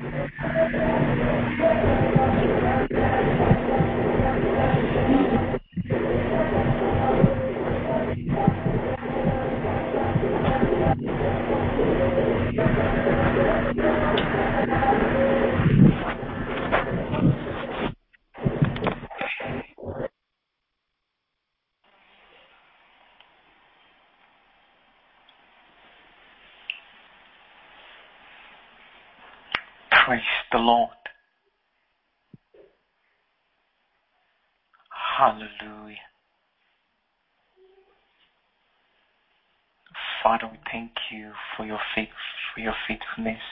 Praise the Lord. Hallelujah. Father, we thank you for your faithfulness.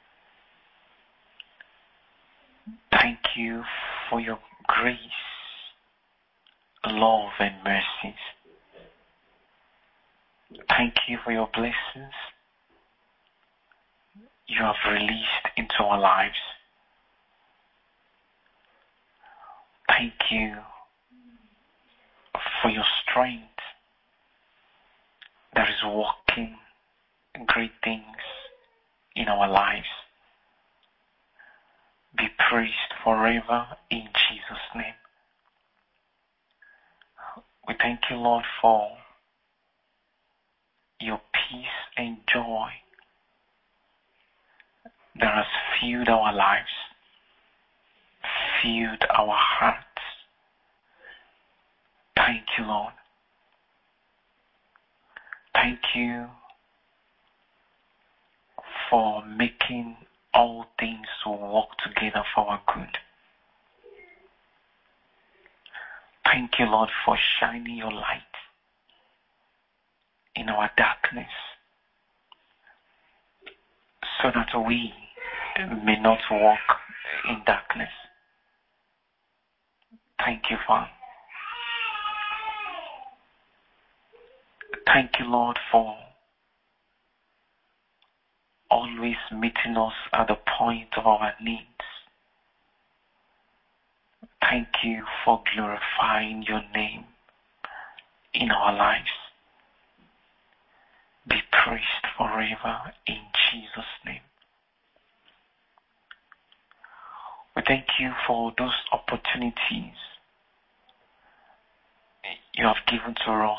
Thank you for your grace, love, and mercies. Thank you for your blessings you have released into our lives. Thank you for your strength that is working great things in our lives. Be praised forever in Jesus' name. We thank you, Lord, for your peace and joy that has filled our lives, filled our hearts. Thank you, Lord. Thank you for making all things work together for our good. Thank you, Lord, for shining your light in our darkness so that we may not walk in darkness. Thank you, Father. Thank you, Lord, for always meeting us at the point of our needs. Thank you for glorifying your name in our lives. Be praised forever in Jesus' name. We thank you for those opportunities you have given to us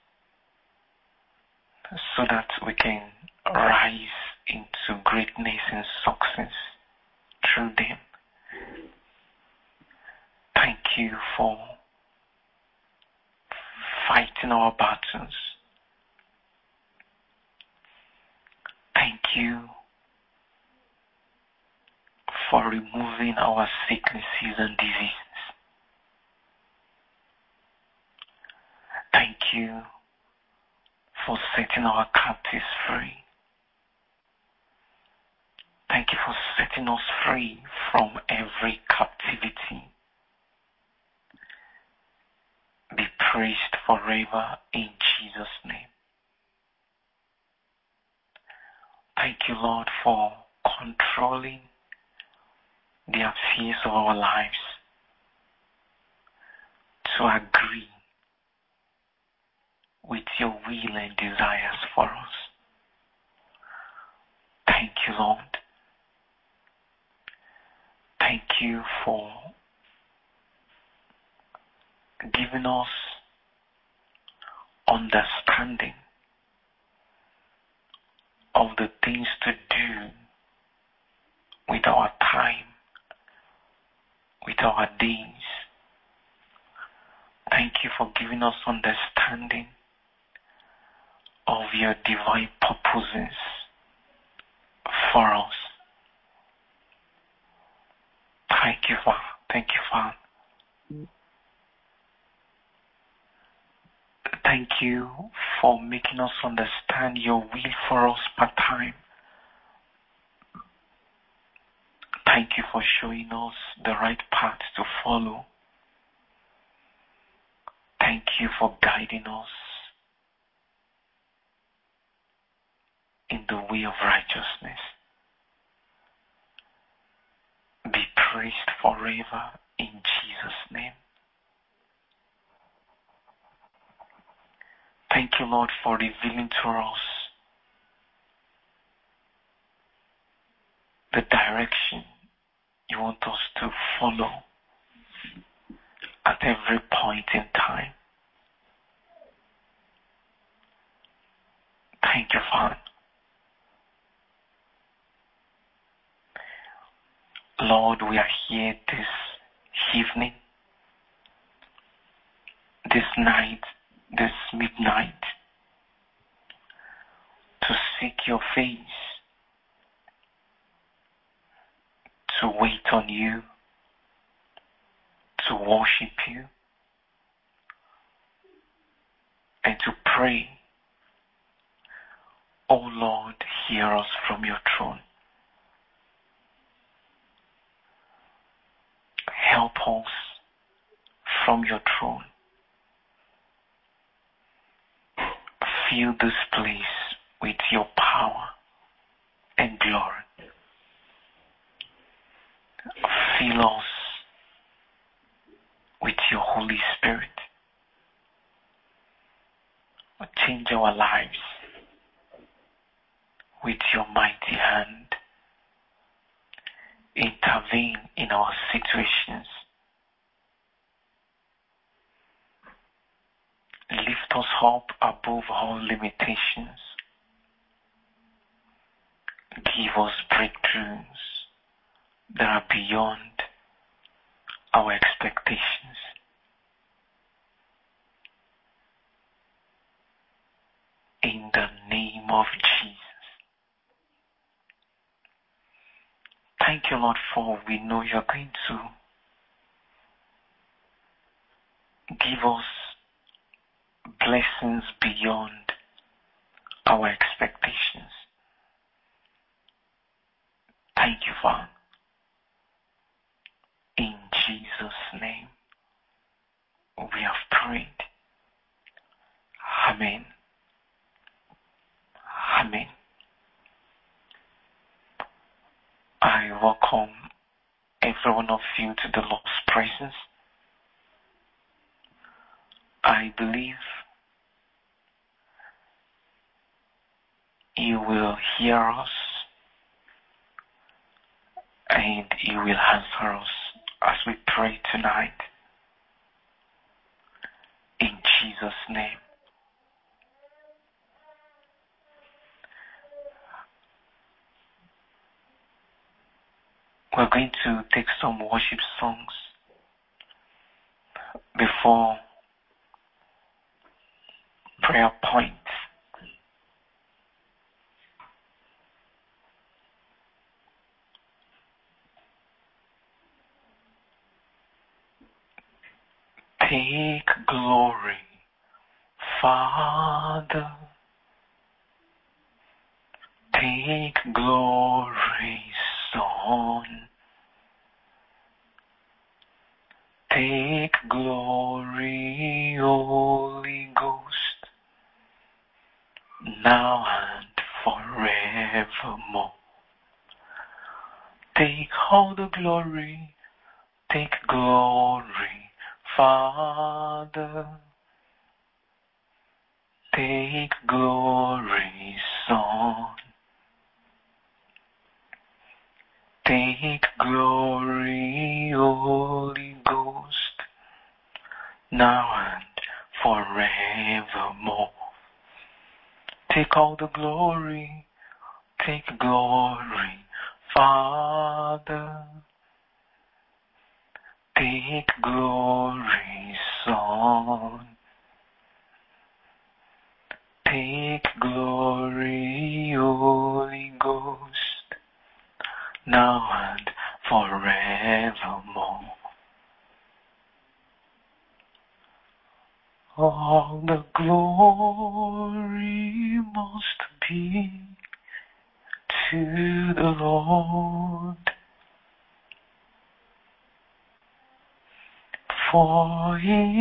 so that we can rise into greatness and success through them. Thank you for fighting our battles. Thank you for removing our sicknesses and diseases. Thank you for setting our captives free. Thank you for setting us free from every captivity. Be praised forever in Jesus' name. Thank you, Lord, for controlling the affairs of our lives to agree with your will and desires for us. Thank you, Lord. Thank you for giving us understanding of the things to do with our time, with our days. Thank you for giving us understanding of your divine purposes for us. Thank you, Father. Thank you, Father. Thank you for making us understand your will for us per time. Thank you for showing us the right path to follow. Thank you for guiding us in the way of righteousness. Be praised forever in Jesus' name. Thank you, Lord, for revealing to us the direction you want us to follow at every point in time. Thank you, Father. Lord, we are here this evening, this night, this midnight, to seek your face, to wait on you, to worship you, and to pray. Oh Lord, hear us from your throne. Help us from your throne. Fill this place with your power and glory. Fill us with your Holy Spirit. Change our lives with your mighty hand. Intervene in our situations. Lift us up above all limitations. Give us breakthroughs that are beyond our expectations. In the name of Jesus. Thank you, Lord, for we know you're going to give us blessings beyond our expectations. Thank you, Father. In Jesus' name, we have prayed. Amen. Amen. I welcome every one of you to the Lord's presence. I believe you will hear us and you will answer us as we pray tonight. In Jesus' name. We're going to take some worship songs before prayer points. Take glory, Father. Take glory, Son. Take glory, Holy Ghost, now and forevermore. Take all the glory, take glory, Father. Take glory, Son. Take glory, Holy Ghost, now and forevermore. Take all the glory, take glory, Father. Take glory, Son. Take glory, Holy Ghost, now and forevermore. All the glory must be to the Lord, for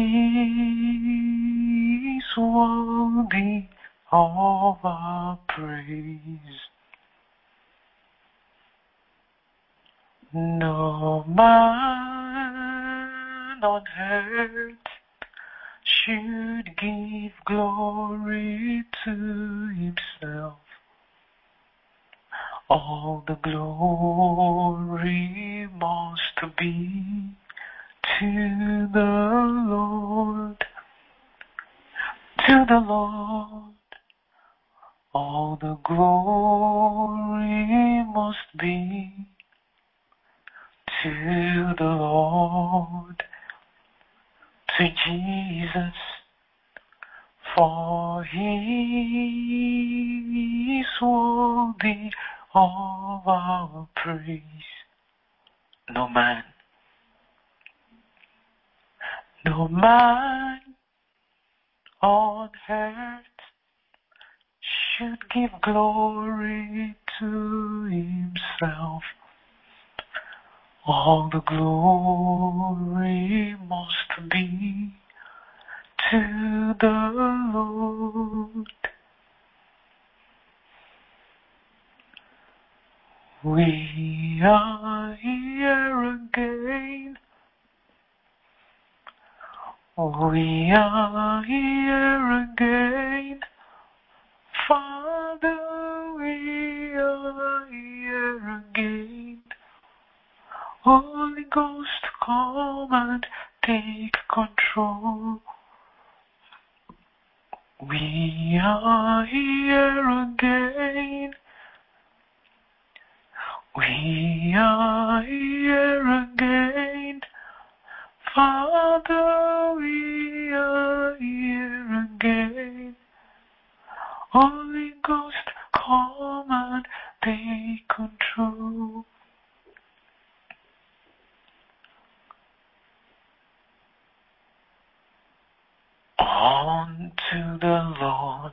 He is worthy of our praise. No man on earth should give glory to himself. All the glory must be to the Lord, to the Lord. All the glory must be to the Lord, to Jesus, for He is worthy of our praise. No man on earth should give glory to himself. All the glory must be to the Lord. We are here again. We are here again. Father, we are here again. Holy Ghost, come and take control. We are here again. We are here again. Father, we are here again. Holy Ghost, come and take control. Unto the Lord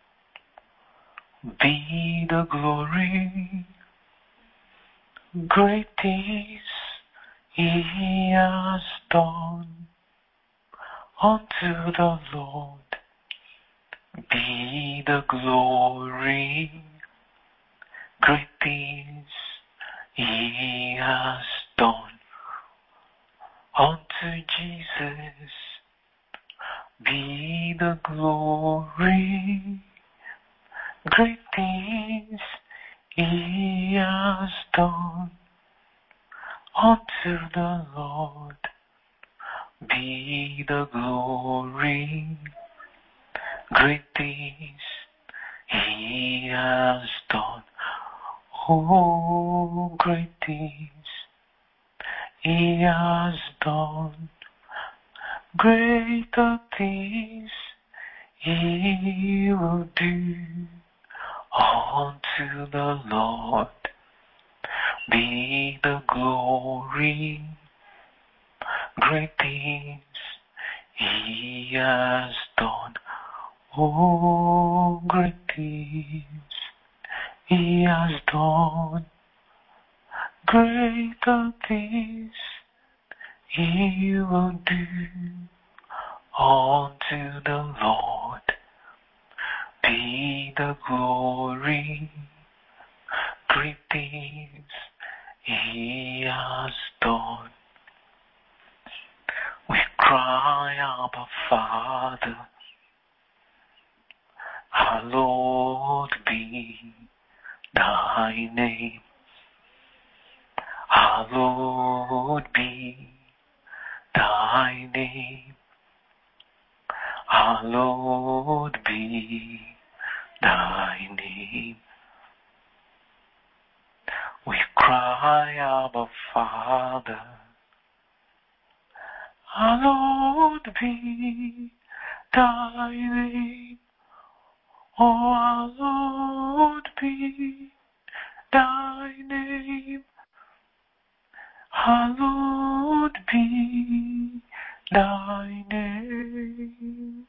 be the glory. Great things He has done. Unto the Lord be the glory. Great things He has done. Unto Jesus be the glory. Great things He has done. Unto the Lord be the glory. Great things He has done. Oh, great things He has done. Greater things He will do. Unto the Lord be the glory. Great things He has done. Oh, great things He has done. Greater things He will do. Unto the Lord be the glory. Great things He has done. We cry, Abba Father, hallowed be Thy name. Hallowed be Thy name. Hallowed be Thy name. We cry, Abba Father, hallowed be Thy name. Oh, hallowed be Thy name. Hallowed be Thy name.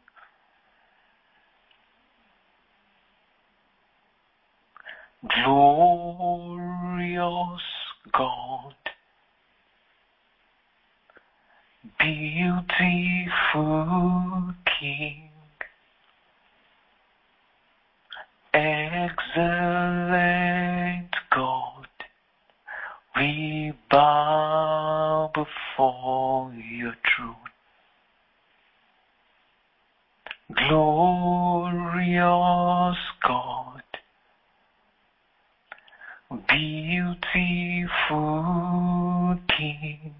Glorious God, beautiful King, excellent God, we bow before your throne. Glorious God, beautiful King,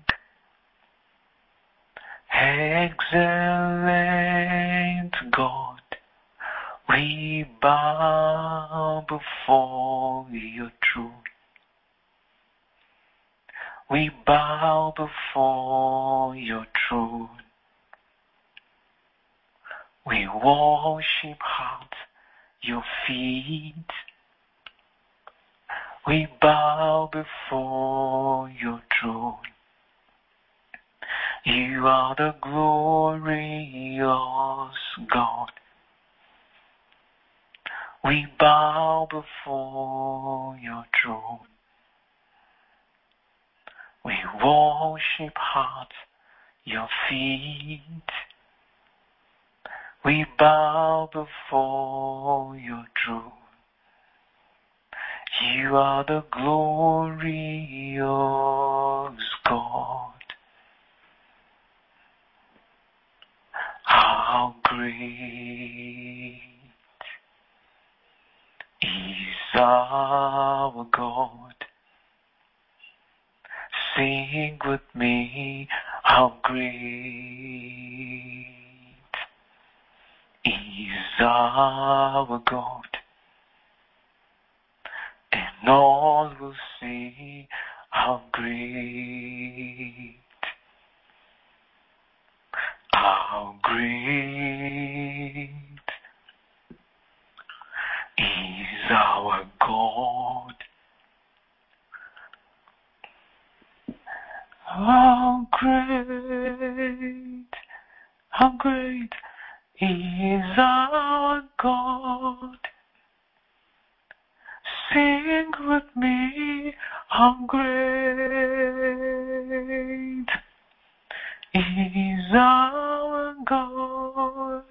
excellent God, we bow before your throne. We bow before your throne. We worship at your feet. We bow before your throne. You are the glorious God. We bow before your throne. We worship at your feet. We bow before your throne. You are the glorious God. How great is our God. Sing with me, how great is our God. And all will see how great is our God. How great is our God. Sing with me, how great is our God.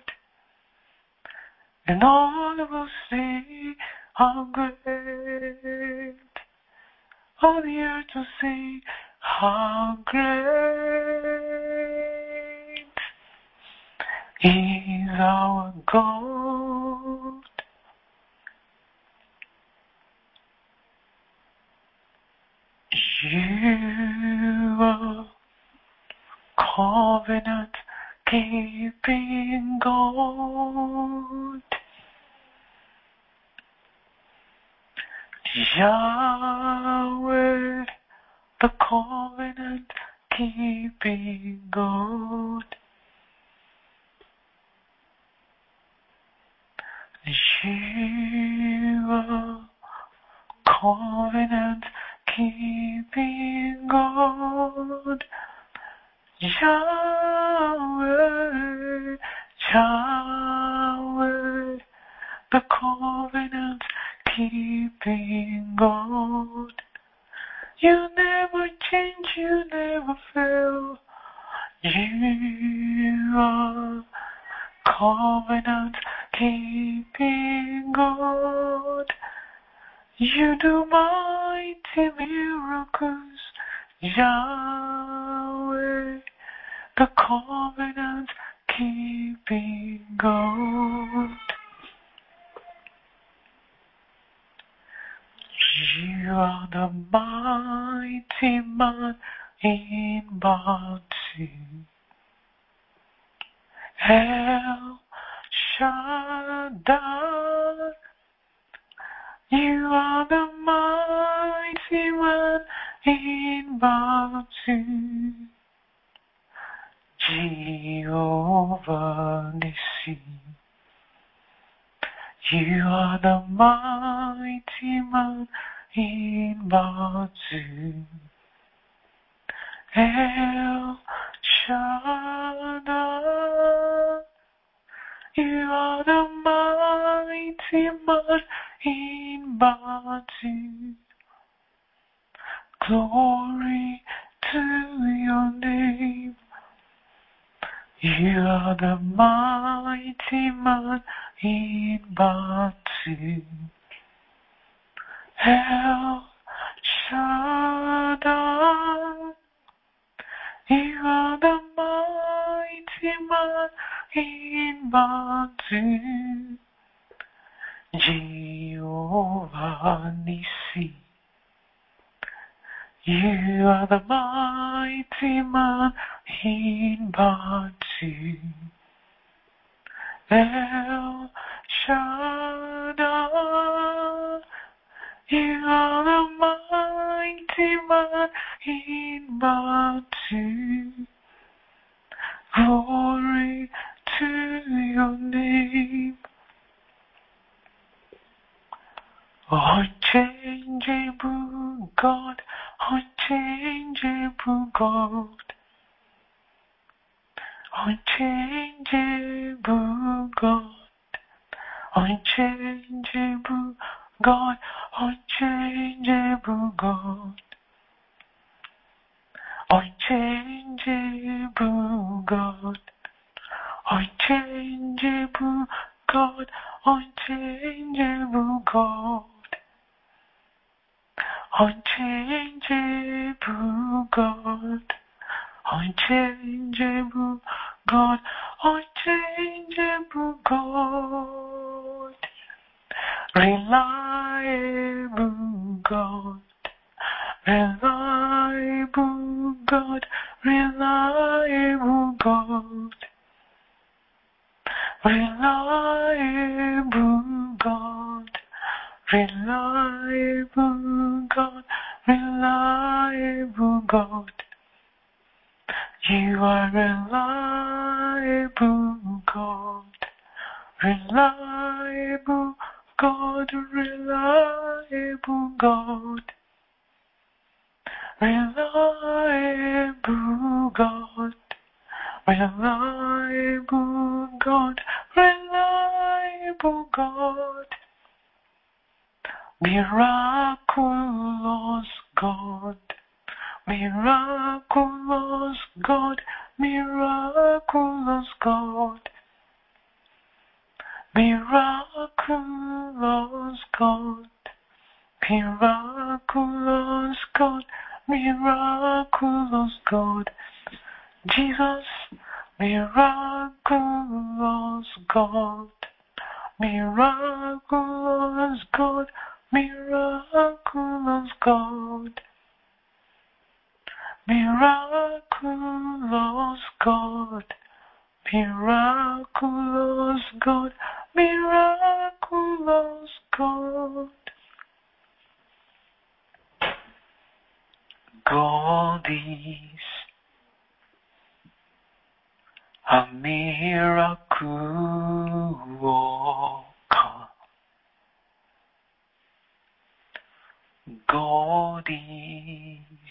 And all will see how great, all the earth will see how great is our God. You are covenant keeping God. Yahweh, the covenant keeping God. You are covenant keeping God. Yahweh, Yahweh, the covenant keeping God. You never change, you never fail. You are covenant keeping God. You do mighty miracles, Yahweh, the covenant keeping God. You are the mighty man in battle. El Shaddai, you are the mighty man in battle. Jehovah Nissi, you are the mighty man in battle. El Shaddai, you are the mighty man in battle. Glory to your name. You are the mighty man in battle. El Shaddai, you are the mighty man in battle. Jehovah Nissi, You are the mighty man in battle. El Shaddai. You are the mighty man in battle. Glory to your name. Unchangeable God, unchangeable God, unchangeable God, unchangeable God, unchangeable God, unchangeable God, unchangeable God, unchangeable God. Unchangeable God, unchangeable God, unchangeable God, reliable God, reliable God, reliable God, reliable God. Reliable God, reliable God. You are reliable God, reliable God, reliable God, reliable God, reliable God, reliable God. Miraculous God, miraculous God, miraculous God, miraculous God, miraculous God, miraculous God, Jesus, miraculous God. Miraculous God, miraculous God, miraculous God, miraculous God, miraculous God. God is a miracle worker. God is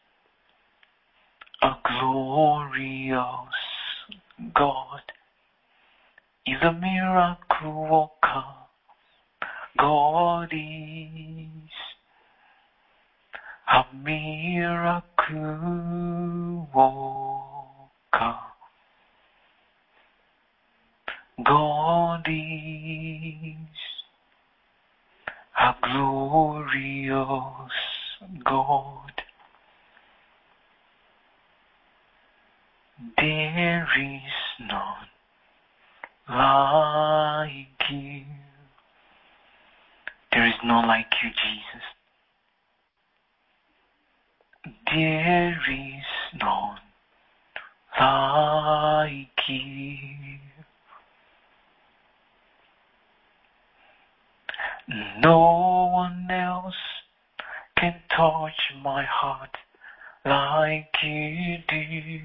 a glorious God. Is a miracle worker. God is a miracle worker. God is a glorious God. There is none like you. There is none like you, Jesus. There is none like you. No one else can touch my heart like you do.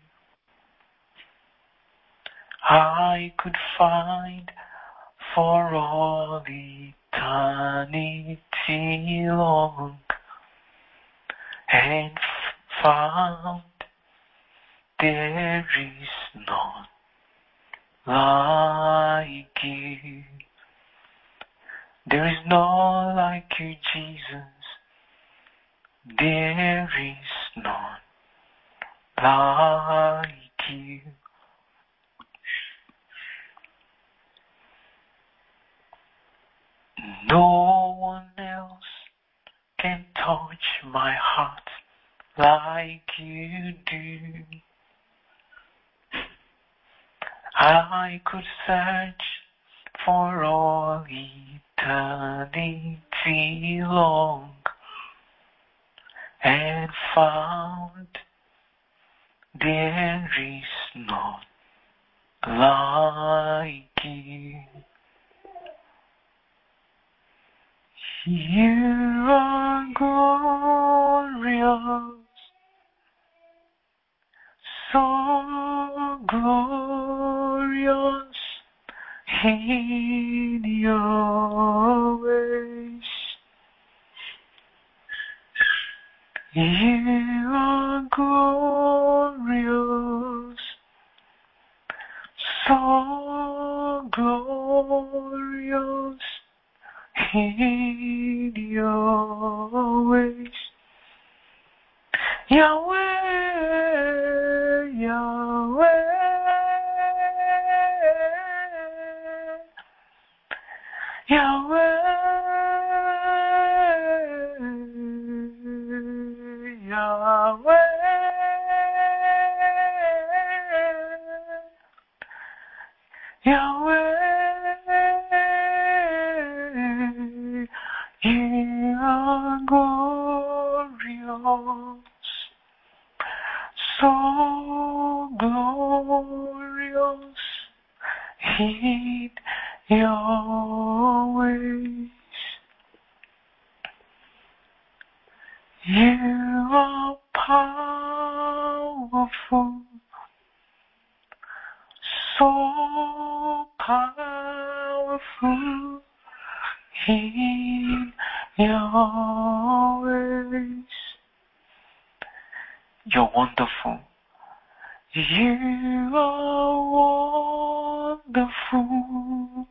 I could find for all eternity long and found there is none like you. There is none like you, Jesus. There is none like you. No one else can touch my heart like you do. I could search for all eternity long and found there is none like you. You are glorious, so glorious in your ways. You are glorious, so glorious in your ways. Yahweh, Yahweh, Yahweh, Yahweh, Yahweh, you are glorious, so glorious in your ways. You are powerful, so powerful in your ways. You're wonderful. You are wonderful,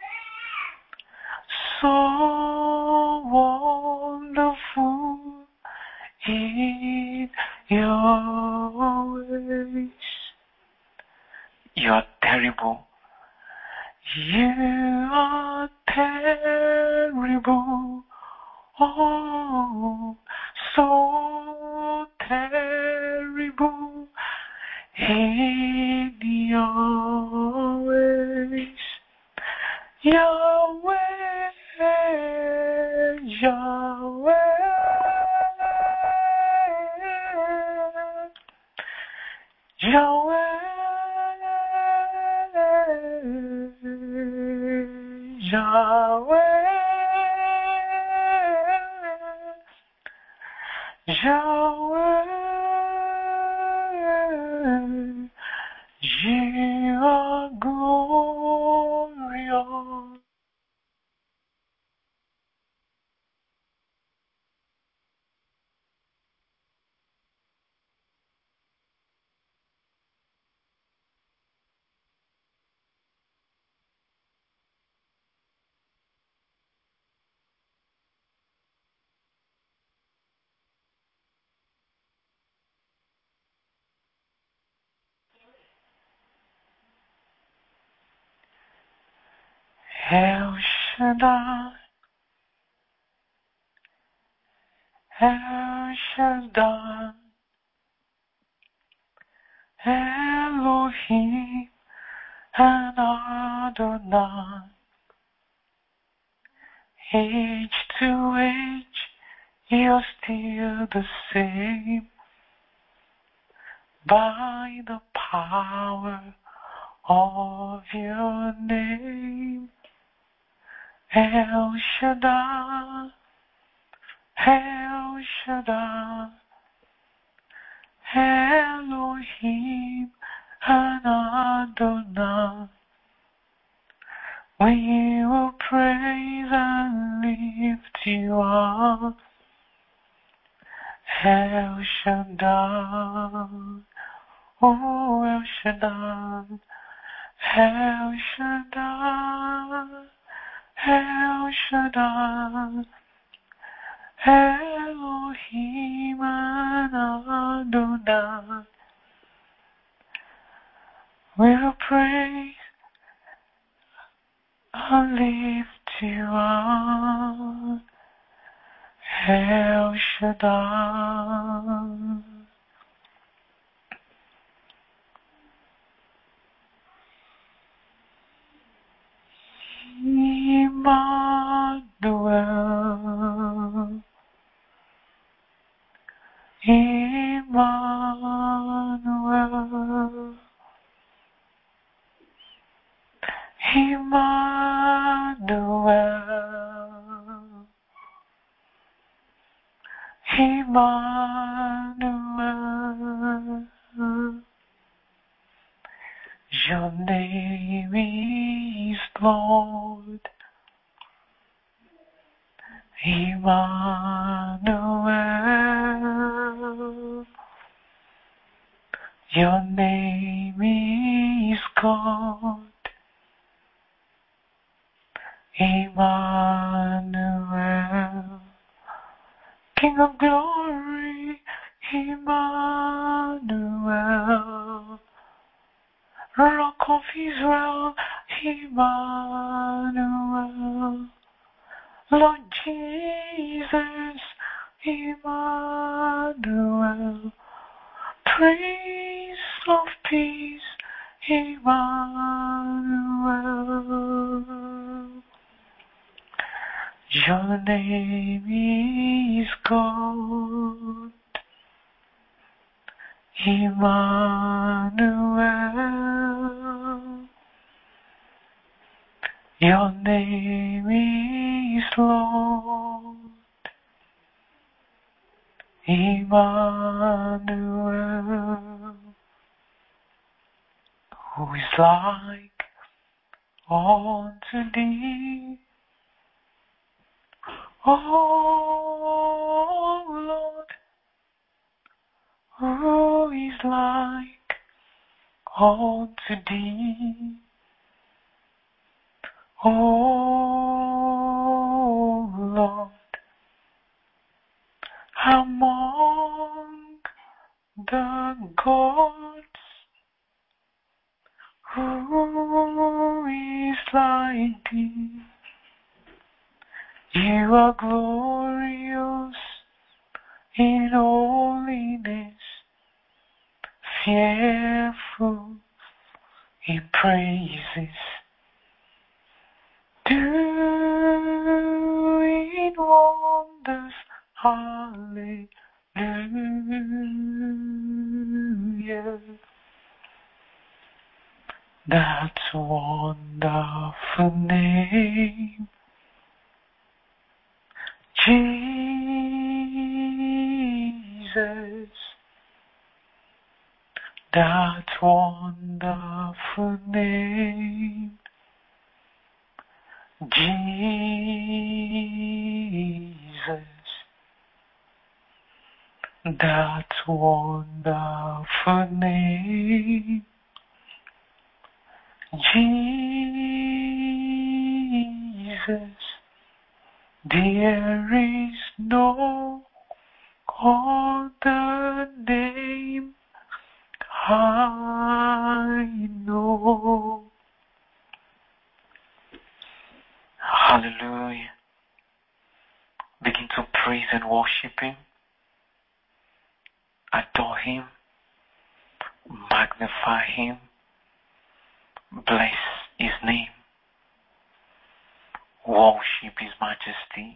so wonderful in your ways. You are terrible. You are terrible. Oh, so terrible in your ways. Yahweh, Yahweh, Yahweh, Yahweh, Yahweh, you are glorious. El Shaddai, El Shaddai, Elohim and Adonai, age to age, you're still the same. By the power of your name, El Shaddai, El Shaddai, Elohim and Adonai, we will praise and lift you up. El Shaddai, oh El Shaddai, El Shaddai, El Shaddai, Elohim and Adonai, we will praise and lift you up. El Shaddai. Emmanuel, Emmanuel, Emmanuel, Emmanuel. Your name is Lord. Emmanuel. Your name is God. Emmanuel. King of glory, Emmanuel. Rock of Israel, Emmanuel. Lord Jesus, Emmanuel. Prince of Peace, Emmanuel. Your name is God. Emmanuel. Your name is Lord. Emmanuel. Who is like unto thee, O Lord? Who is like unto thee, O Lord? Among the gods, who is like thee? You are glorious in holiness, fearful in praises, doing wonders. Hallelujah. That wonderful name, Jesus. That wonderful name, Jesus. That wonderful name, Jesus. There is no other name I know. Hallelujah. Begin to praise and worship Him. Adore Him. Magnify Him. Bless His name. Worship His majesty.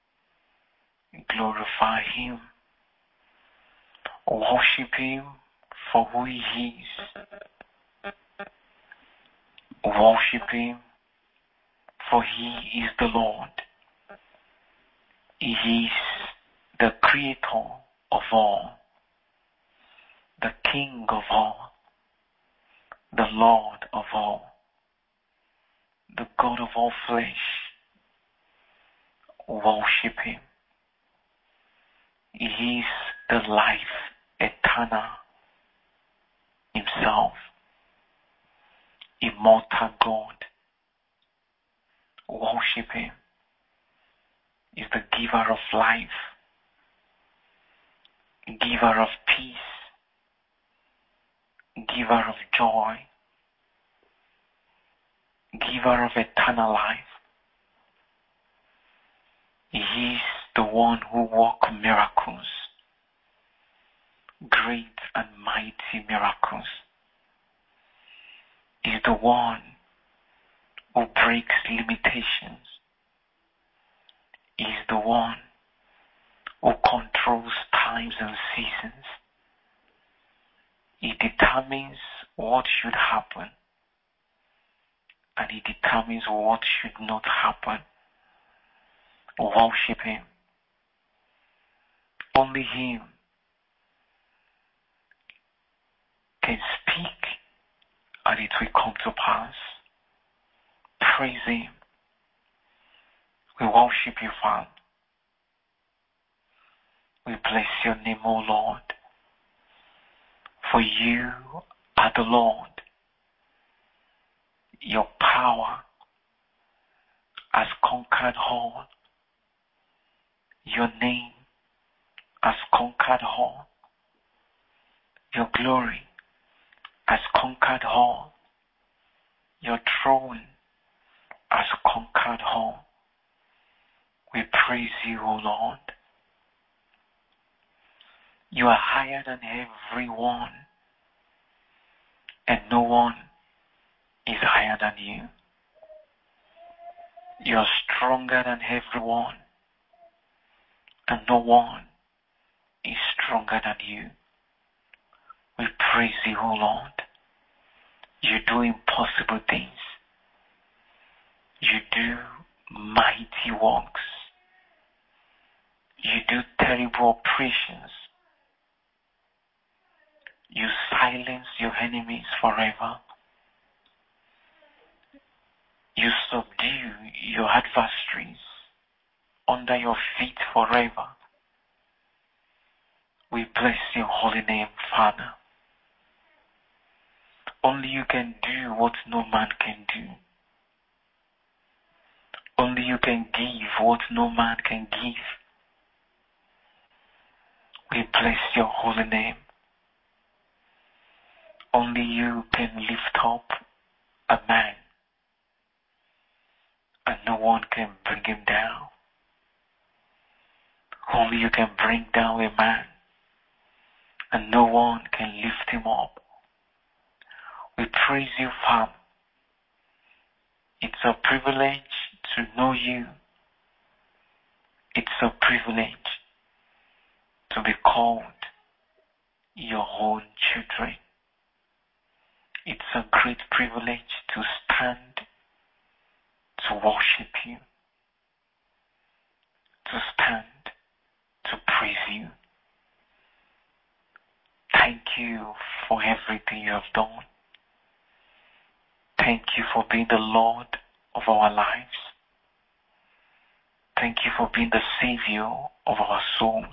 Glorify Him. Worship Him for who He is. Worship Him for He is the Lord. He is the Creator of all, the King of all, the Lord of all, the God of all flesh. Worship Him. He is the life eternal Himself, immortal God. Worship Him. He is the giver of life, giver of peace, giver of joy, giver of eternal life. He is the one who works miracles, great and mighty miracles. He is the one who breaks limitations. He is the one who controls times and seasons. He determines what should happen, and He determines what should not happen. Worship Him. Only Him can speak, and it will come to pass. Praise Him. We worship You, Father. We bless Your name, O Lord. For You are the Lord. Your power has conquered all. Your name has conquered all. Your glory has conquered all. Your throne has conquered all. We praise You, O Lord. You are higher than everyone, and no one is higher than You. You are stronger than everyone, and no one is stronger than You. We praise You, O Lord. You do impossible things. You do mighty works. You do terrible operations. You silence Your enemies forever. You subdue Your adversaries under Your feet forever. We bless Your holy name, Father. Only You can do what no man can do. Only You can give what no man can give. We bless Your holy name. Only You can lift up a man, and no one can bring him down. Only You can bring down a man, and no one can lift him up. We praise You, Father. It's a privilege to know You. It's a privilege to be called Your own children. It's a great privilege to stand, to worship You, to stand, to praise You. Thank You for everything You have done. Thank You for being the Lord of our lives. Thank You for being the Savior of our souls.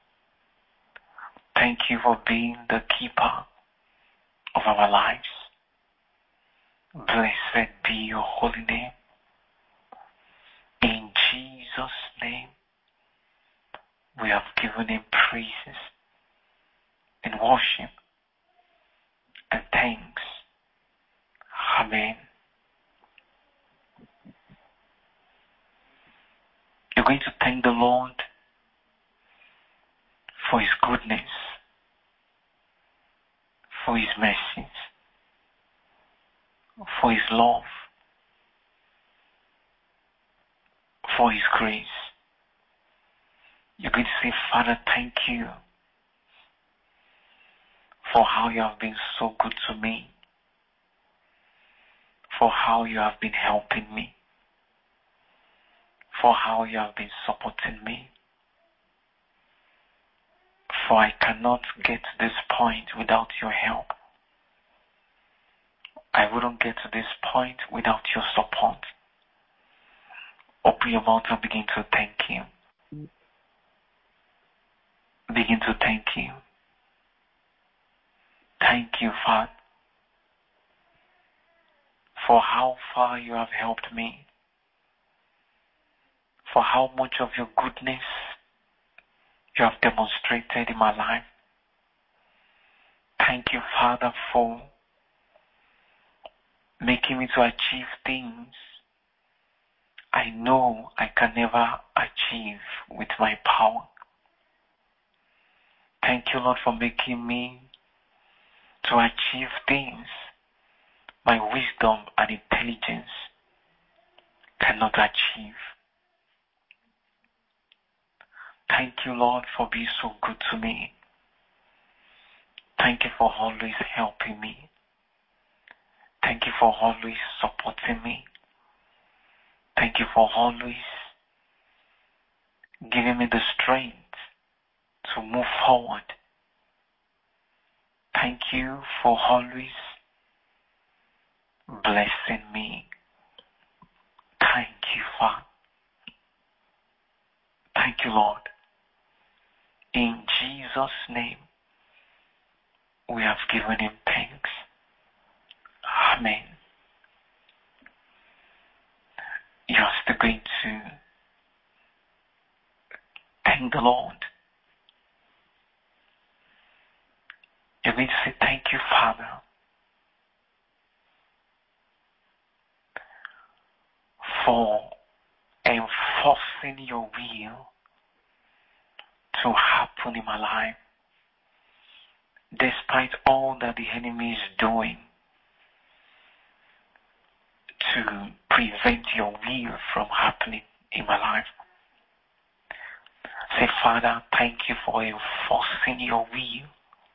Thank You for being the keeper of our lives. Blessed be Your holy name. In Jesus' name, we have given Him praises and worship and thanks. Amen. You're going to thank the Lord for His goodness, for His mercies, for His love, for His grace. You're going to say, Father, thank You for how You have been so good to me, for how You have been helping me, for how You have been supporting me. For I cannot get to this point without Your help. I wouldn't get to this point without Your support. Open your mouth and begin to thank Him. Begin to thank Him. Thank You, Father, for how far You have helped me, for how much of Your goodness You have demonstrated in my life. Thank You, Father, for making me to achieve things I know I can never achieve with my power. Thank You, Lord, for making me to achieve things my wisdom and intelligence cannot achieve. Thank you, Lord, for being so good to me. Thank you for always helping me. Thank you for always supporting me. Thank you for always giving me the strength to move forward. Thank you for always blessing me. Thank you, Father. Thank you, Lord. In Jesus' name, we have given him thanks. Amen. You are still going to thank the Lord. You're going to say, thank you, Father, for enforcing your will to happen in my life, despite all that the enemy is doing to prevent your will from happening in my life. Say, Father, thank you for enforcing your will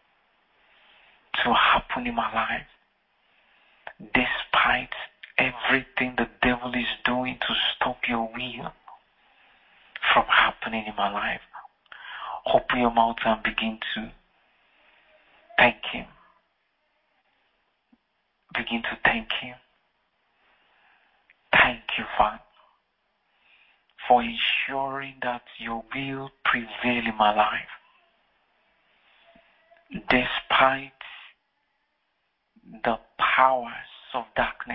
to happen in my life, despite everything the devil is doing to stop your will from happening in my life. Open your mouth and begin to thank him. Begin to thank him. Thank you, Father, for ensuring that your will prevail in my life, despite the powers of darkness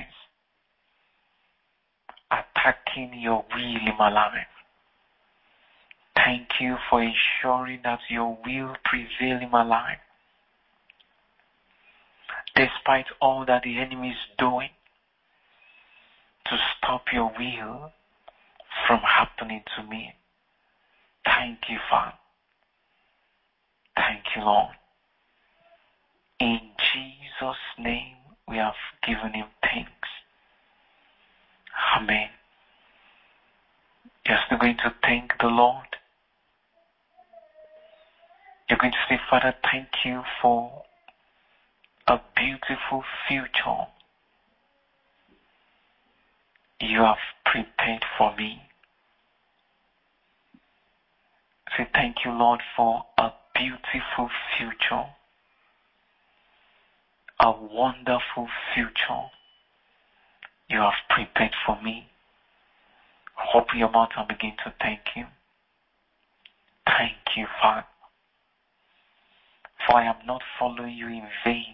attacking your will in my life. Thank you for ensuring that your will prevail in my life, despite all that the enemy is doing to stop your will from happening to me. Thank you, Father. Thank you, Lord. In Jesus' name, we have given him thanks. Amen. You're still going to thank the Lord. You're going to say, Father, thank you for a beautiful future you have prepared for me. Say, thank you, Lord, for a beautiful future, a wonderful future you have prepared for me. Open your mouth and begin to thank him. Thank you, Father, for I am not following you in vain.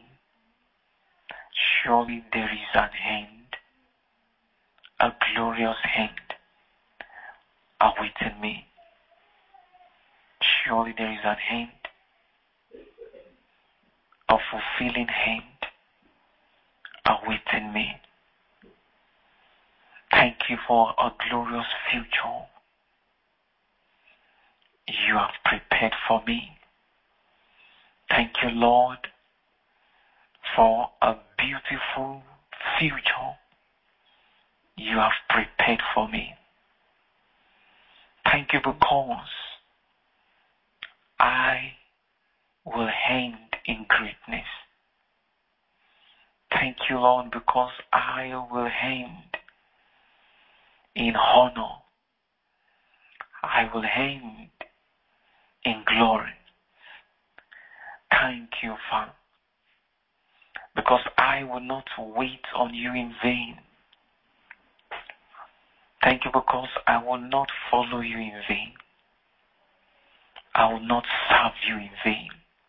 Surely there is an end, a glorious end awaiting me. Surely there is an end, a fulfilling end awaiting me. Thank you for a glorious future you have prepared for me. Thank you, Lord, for a beautiful future you have prepared for me. Thank you because I will end in greatness. Thank you, Lord, because I will end in honor. I will end in glory. Thank you, Father, because I will not wait on you in vain. Thank you because I will not follow you in vain. I will not serve you in vain.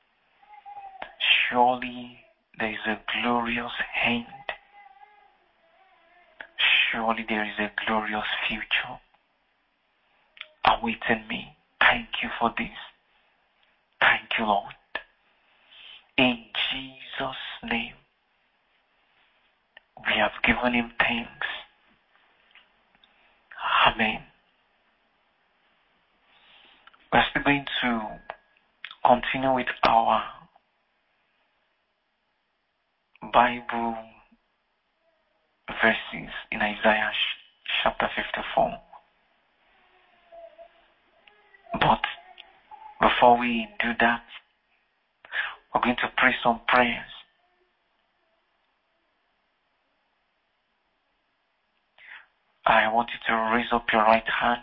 Surely there is a glorious end. Surely there is a glorious future awaiting me. Thank you for this. Thank you, Lord. In Jesus' name, we have given him thanks. Amen. We're still going to continue with our Bible verses in Isaiah chapter 54. But Before we do that, we're going to pray some prayers. I want you to raise up your right hand.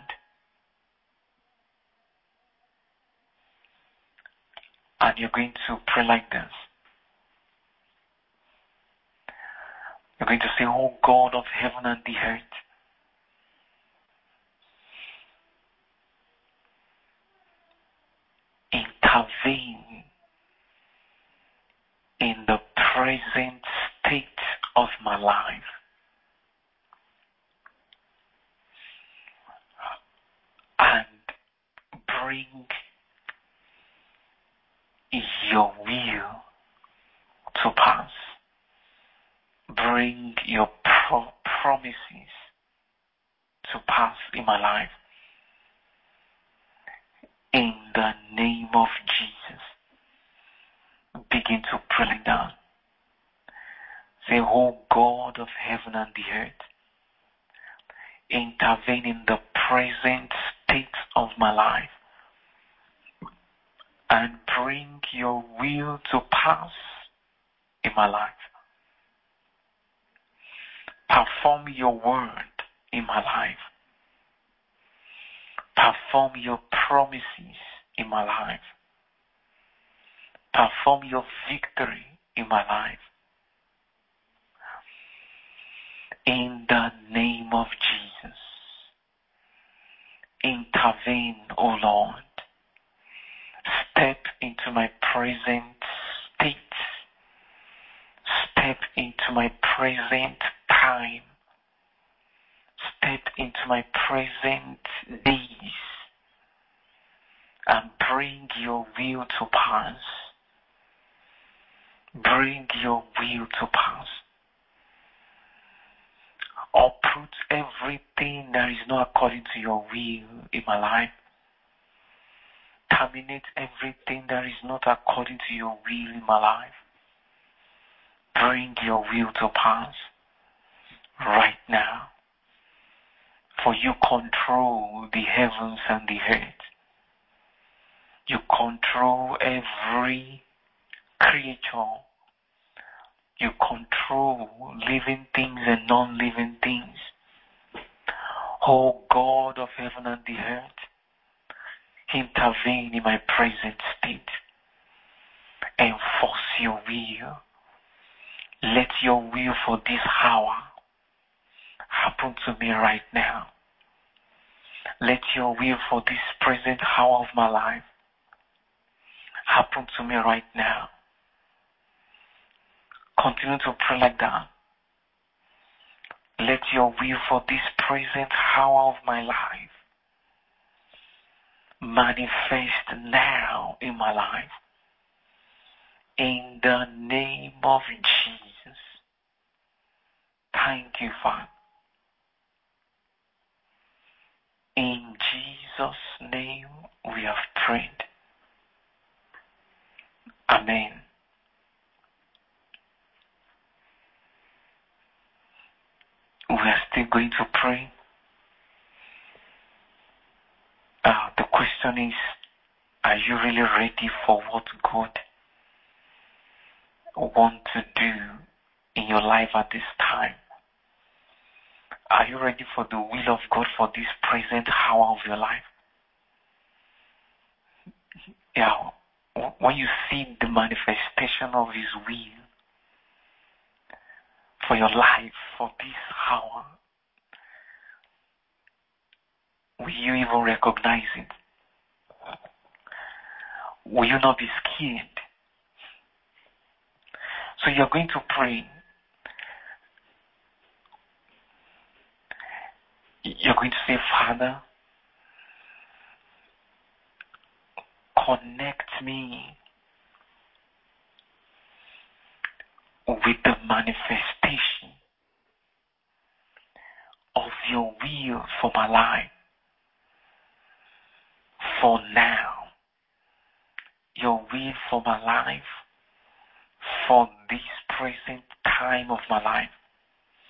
And you're going to pray like this. You're going to say, "Oh God of heaven and the earth, intervene in the present state of my life. And bring your will to pass. Bring your promises to pass in my life. In the name of Jesus." Begin to pray like that. Say, "Oh God of heaven and the earth, intervene in the present state of my life and bring your will to pass in my life. Perform your word in my life. Perform your promises in my life. Perform your victory in my life. In the name of Jesus, intervene, O Lord. Step into my present state. Step into my present time. Step into my present days and bring your will to pass. Bring your will to pass. Uproot everything that is not according to your will in my life. Terminate everything that is not according to your will in my life. Bring your will to pass right now. For you control the heavens and the earth. You control every creature. You control living things and non-living things. Oh God of heaven and the earth, intervene in my present state. Enforce your will. Let your will for this hour happen to me right now. Let your will for this present hour of my life happen to me right now. Continue to pray like that. Let your will for this present hour of my life manifest now in my life. In the name of Jesus. Thank you, Father. In Jesus' name we have prayed. Amen. We are still going to pray. The question is, are you really ready for what God wants to do in your life at this time? Are you ready for the will of God for this present hour of your life? Yeah. When you see the manifestation of His will for your life, for this hour, will you even recognize it? Will you not be scared? So you're going to pray. You're going to say, Father, connect me with the manifestation of your will for my life. For now, your will for my life, for this present time of my life.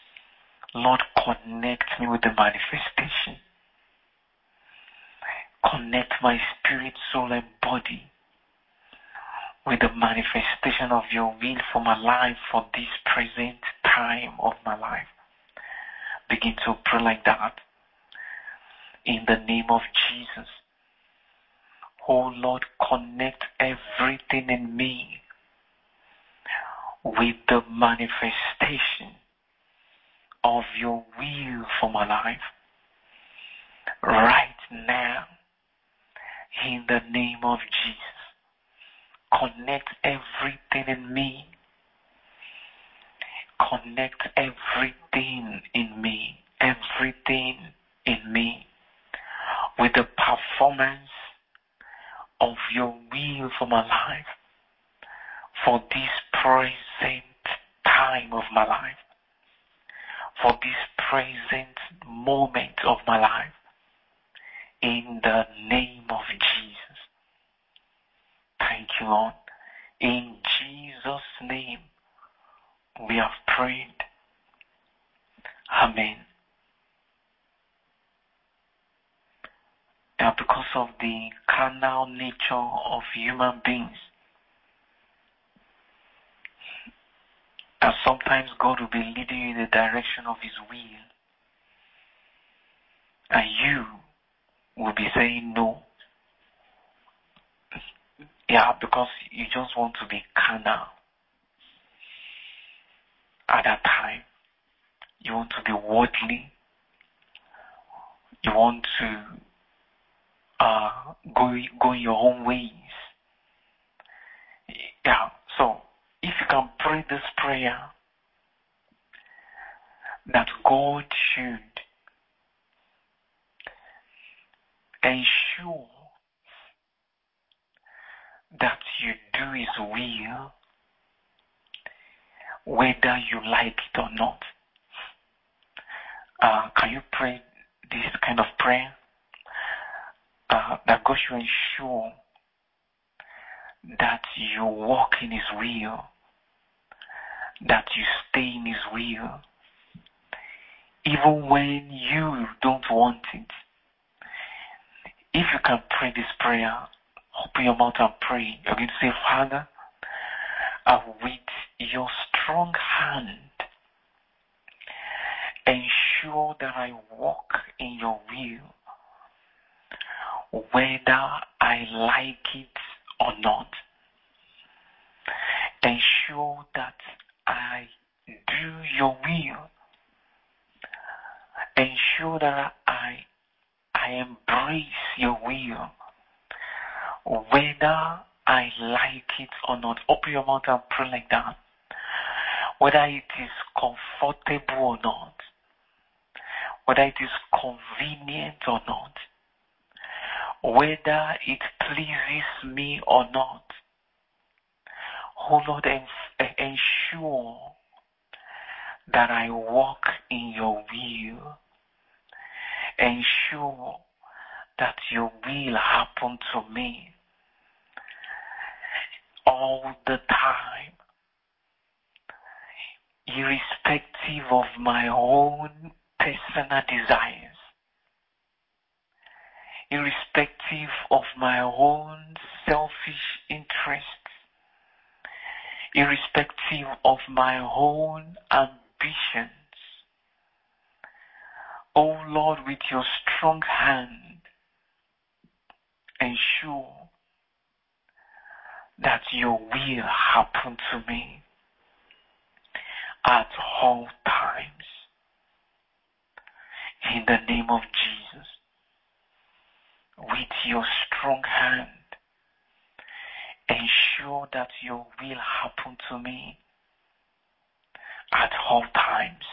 Lord, connect me with the manifestation. connect my spirit, soul, and body with the manifestation of your will for my life for this present time of my life. Begin to pray like that. In the name of Jesus. Oh Lord, connect everything in me with the manifestation of your will for my life. Right now, in the name of Jesus, connect everything in me. Connect everything in me, with the performance of your will for my life, for this present time of my life, for this present moment of my life, in the name of Jesus. Thank you, Lord. In Jesus' name, we have prayed. Amen. Now, because of the carnal nature of human beings, sometimes God will be leading you in the direction of His will, and you will be saying no. Yeah, because you just want to be carnal at that time. You want to be worldly. You want to go your own ways. Yeah, so if you can pray this prayer, that God should ensure that you do His will, whether you like it or not. Can you pray this kind of prayer? That God should ensure that you walk in His will, that you stay in His will, even when you don't want it. If you can pray this prayer, open your mouth and pray. You're going to say, Father, with your strong hand, ensure that I walk in your will, whether I like it or not. Ensure that I do your will. Ensure that I embrace your will, whether I like it or not. Open your mouth and pray like that. Whether it is comfortable or not, whether it is convenient or not, whether it pleases me or not. Oh Lord, ensure that I walk in your will. Ensure that your will happen to me all the time, irrespective of my own personal desires, irrespective of my own selfish interests, irrespective of my own ambitions. Oh Lord, with your strong hand, ensure that your will happen to me at all times. In the name of Jesus, with your strong hand, ensure that your will happen to me at all times.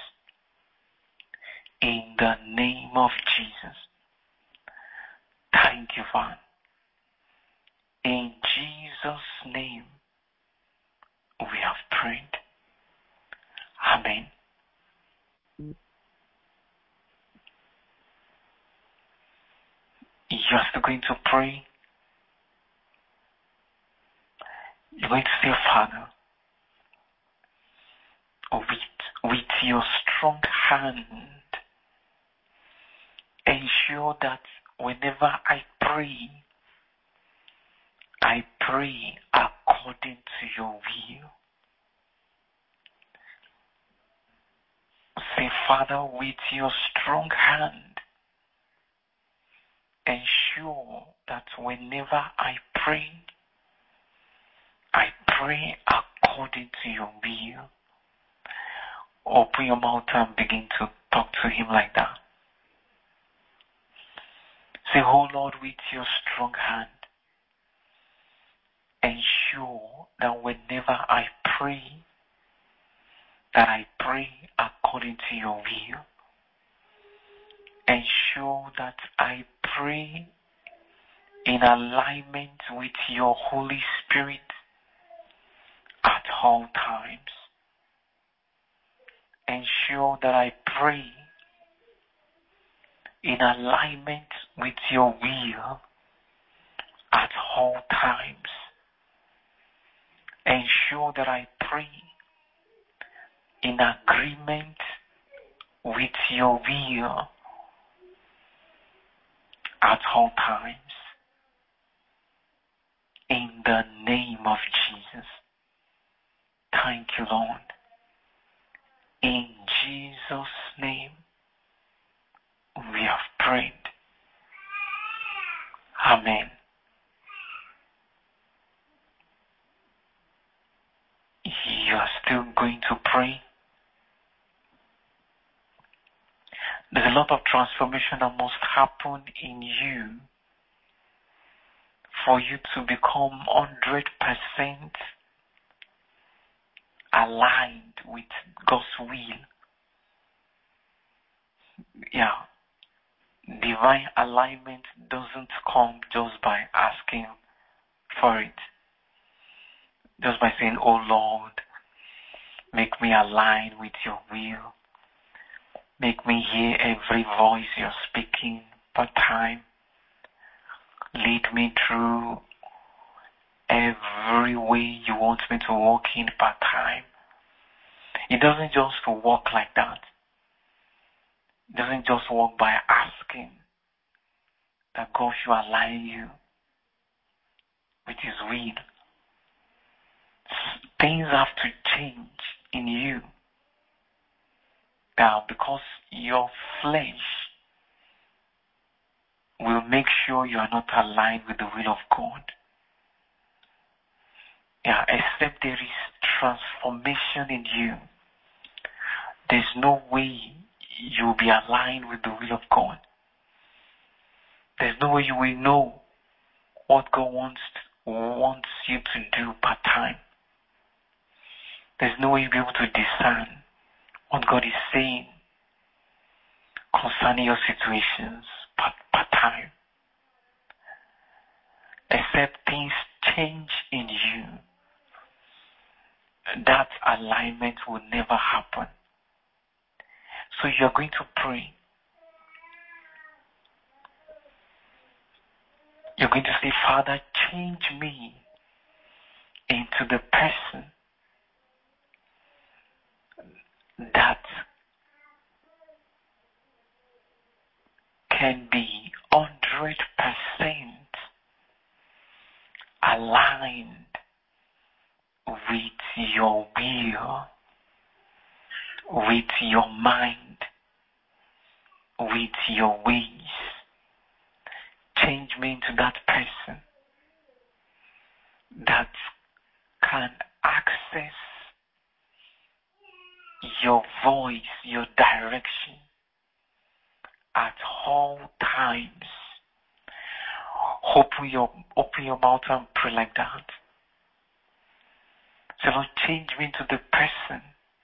In the name of Jesus. Thank you, Father. In Jesus' name, we have prayed. Amen. You're still going to pray. You're going to say, Father, with your strong hand, ensure that whenever I pray according to your will. Say, Father, with your strong hand, ensure that whenever I pray according to your will. Open your mouth and begin to talk to him like that. Say, oh Lord, with your strong hand, ensure that whenever I pray according to your will. Ensure that I pray in alignment with your Holy Spirit at all times. Ensure that I pray in alignment with your will at all times. Ensure that I pray in agreement with your will at all times. In the name of Jesus. Thank you, Lord. In Jesus' name, we have prayed. Amen. You are still going to pray. There's a lot of transformation that must happen in you for you to become 100% aligned with God's will. Yeah. Divine alignment doesn't come just by asking for it. Just by saying, oh Lord, make me align with your will. Make me hear every voice you're speaking per time. Lead me through every way you want me to walk in per time. It doesn't just work like that. It doesn't just work by asking that God should align you with His will. Things have to change in you. Now, because your flesh will make sure you are not aligned with the will of God. Yeah, except there is transformation in you, there's no way you'll be aligned with the will of God. There's no way you will know what God wants you to do per time. There's no way you'll be able to discern what God is saying concerning your situations per time. Except things change in you, that alignment will never happen. So you're going to pray. You're going to say, Father, change me into the person that can be 100% aligned with your will, with your mind, with your ways. Change me into that person that can access your voice, your direction at all times. Open your mouth and pray like that. So Lord, change me into the person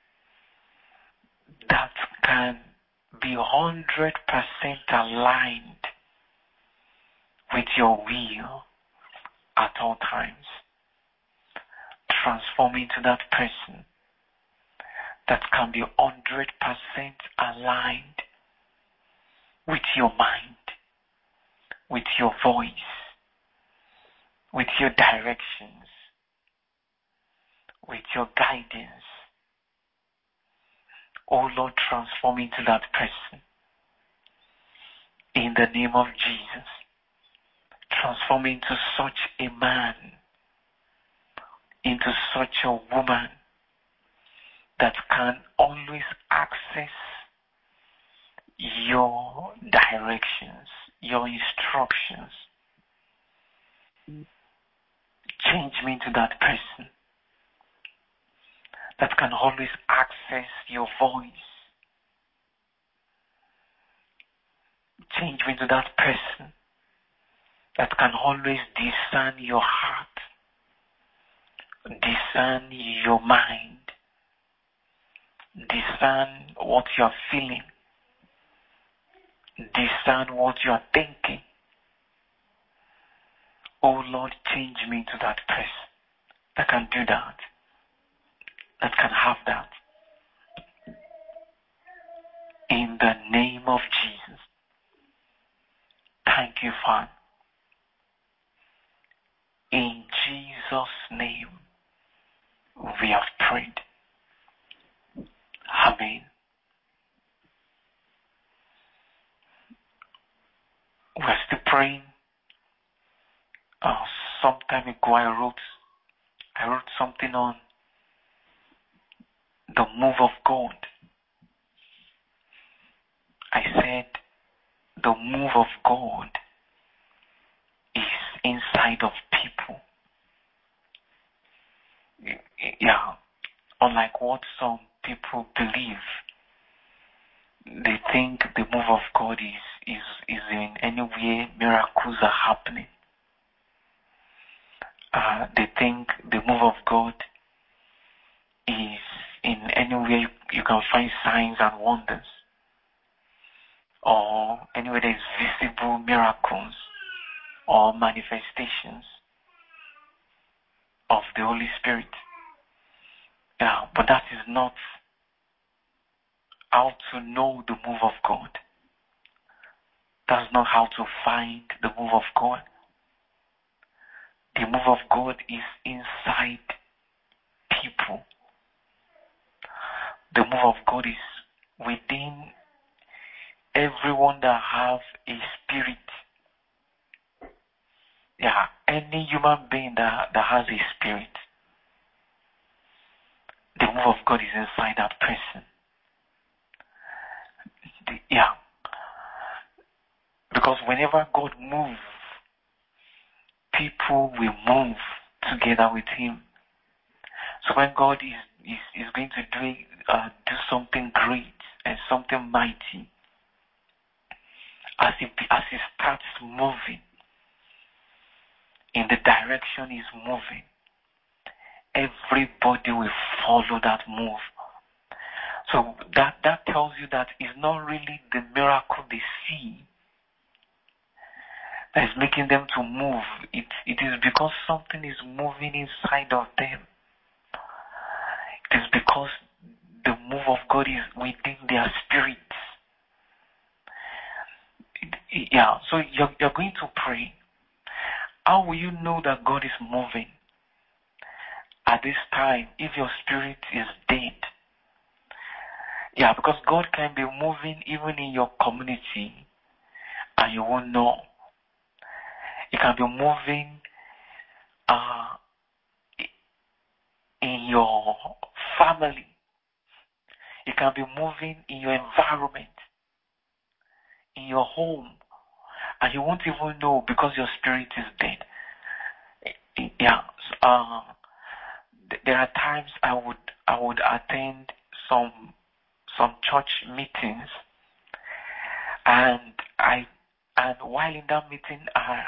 that can be 100% aligned with your will at all times. Transform me into that person that can be 100% aligned with your mind, with your voice, with your directions, with your guidance. Oh Lord, transform me into that person. In the name of Jesus. transform me into such a man, into such a woman that can always access your directions, your instructions. Change me into that person that can always access your voice. Change me into that person that can always discern your heart, discern your mind, discern what you're feeling, discern what you're thinking. Oh Lord, change me into that person that can do that, that can have that. In the name of Jesus. Thank you, Father. In Jesus' name, we have prayed. Amen. We're still praying. Some time ago, I wrote something on the move of God. I said the move of God is inside of people. Yeah, unlike what some people believe, they think the move of God is in any way miracles are happening. They think the move of God is in any way you can find signs and wonders, or anywhere there is visible miracles or manifestations of the Holy Spirit. Yeah, but that is not how to know the move of God. That's not how to find the move of God. The move of God is inside people. The move of God is within everyone that have a spirit. Yeah, any human being that has a spirit, the move of God is inside that person. Yeah. Because whenever God moves, people will move together with Him. So when God is going to do something great and something mighty, as He starts moving in the direction He's moving, everybody will follow that move. So that tells you that it's not really the miracle they see that is making them to move. It is because something is moving inside of them. It is because the move of God is within their spirits. Yeah, so you're going to pray. How will you know that God is moving at this time if your spirit is dead? Yeah, because God can be moving even in your community and you won't know. It can be moving in your family. It can be moving in your environment, in your home, and you won't even know because your spirit is dead. Yeah, there are times I would attend some church meetings, and while in that meeting,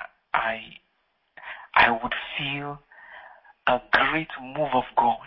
I would feel a great move of God.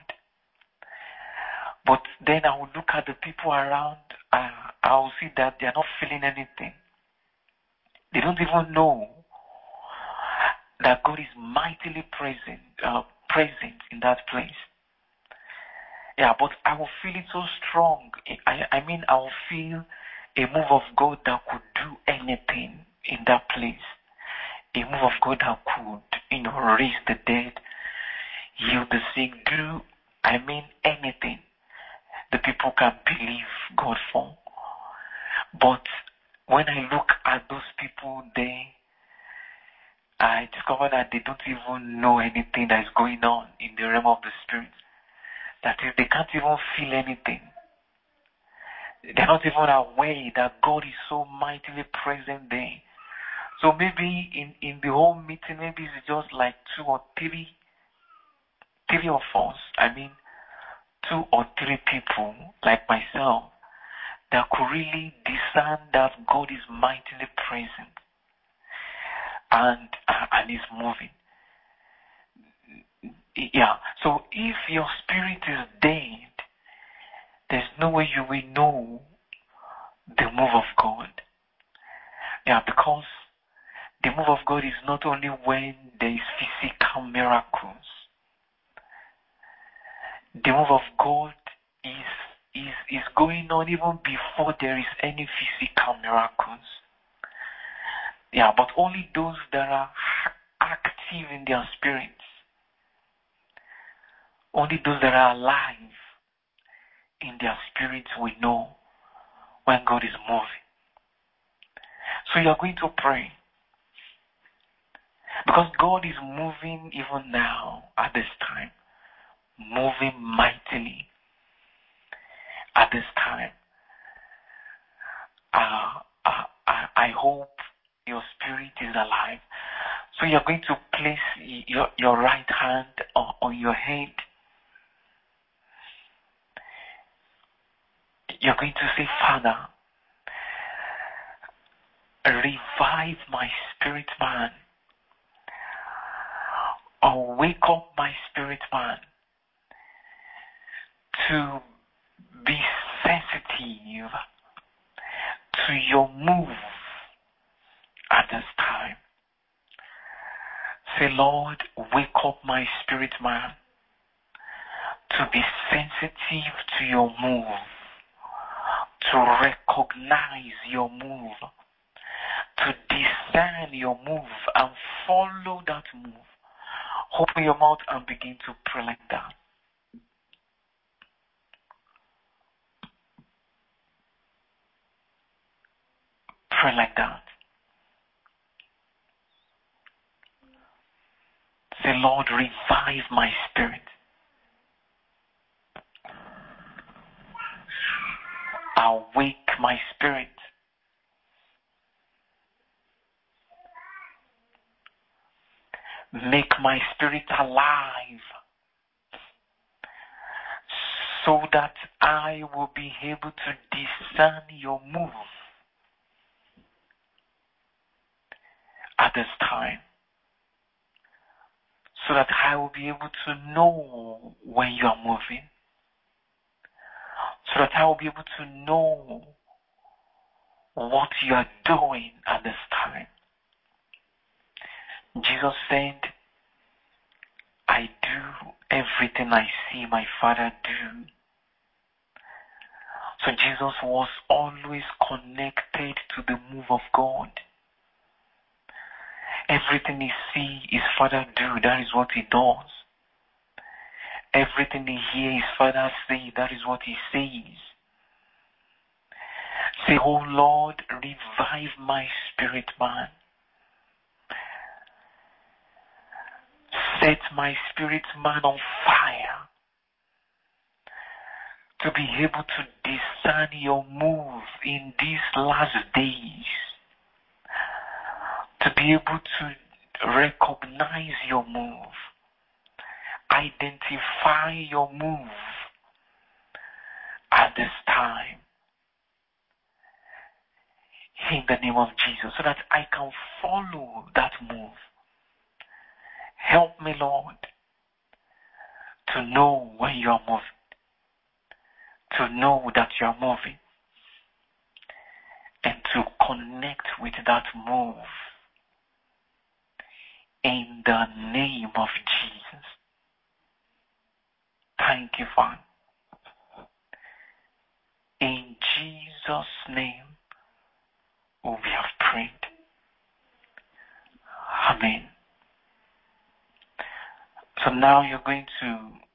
But then I would look at the people around, I will see that they are not feeling anything. They don't even know that God is mightily present in that place. Yeah, but I will feel it so strong. I mean, I will feel a move of God that could do anything in that place. A move of God that could, raise the dead, heal the sick, do, anything the people can believe God for. But when I look at those people there, they don't even know anything that is going on in the realm of the spirit. That is, they can't even feel anything. They're not even aware that God is so mightily present there. So maybe in the whole meeting, maybe it's just like two or three of us. I mean, 2 or 3 people like myself that could really discern that God is mightily present and is moving. Yeah. So if your spirit is dead, there's no way you will know the move of God. Yeah, because the move of God is not only when there is physical miracles. The move of God is going on even before there is any physical miracles. Yeah, but only those that are active in their spirits, only those that are alive in their spirits will know when God is moving. So you are going to pray. Because God is moving even now at this time. Moving mightily at this time. I hope your spirit is alive. So you're going to place your right hand on your head. You're going to say, Father, revive my spirit man. Or wake up my spirit man to be sensitive to your move at this time. Say, Lord, wake up my spirit man to be sensitive to your move, to recognize your move, to discern your move and follow that move. Open your mouth and begin to pray like that. Pray like that. Say, Lord, revive my spirit. Awake my spirit. Make my spirit alive so that I will be able to discern your move at this time. So that I will be able to know when you are moving. So that I will be able to know what you are doing at this time. Jesus said, I do everything I see my Father do. So Jesus was always connected to the move of God. Everything he sees his Father do, that is what he does. Everything he hears his Father say, that is what he says. Say, oh Lord, revive my spirit man. Set my spirit man on fire to be able to discern your move in these last days. To be able to recognize your move. Identify your move at this time. In the name of Jesus, so that I can follow that move. Help me, Lord, to know when you are moving. To know that you are moving. And to connect with that move. In the name of Jesus. Thank you, Father. In Jesus' name, we have prayed. Amen. So now you're going to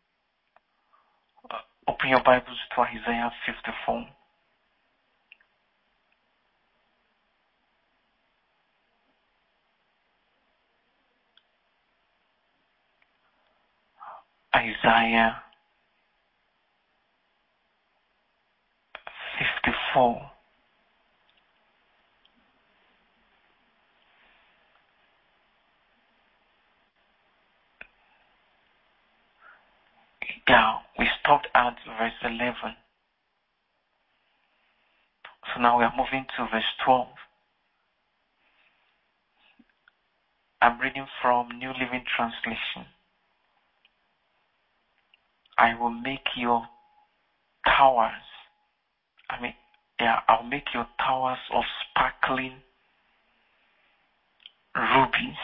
open your Bibles to Isaiah 54. Isaiah 54. Yeah, we stopped at verse 11. So now we are moving to verse 12. I'm reading from New Living Translation. I will make your towers, I'll make your towers of sparkling rubies,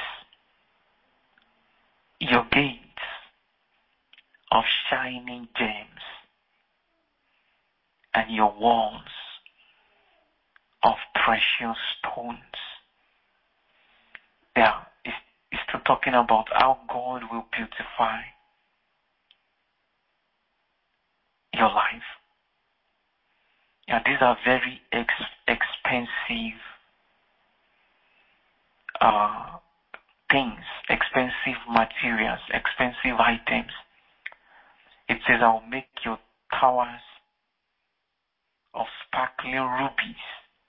your gates of shining gems, and your walls of precious stones. Yeah, it's still talking about how God will beautify your life. Yeah, these are very expensive things, expensive materials, expensive items. It says, I will make your towers of sparkling rubies,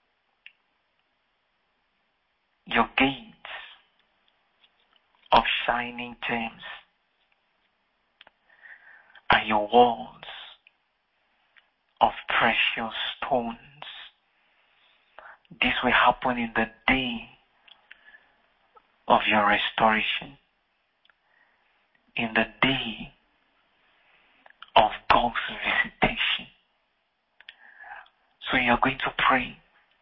your gates of shining gems, and your walls of precious stones. This will happen in the day of your restoration, in the day of God's visitation. So you're going to pray.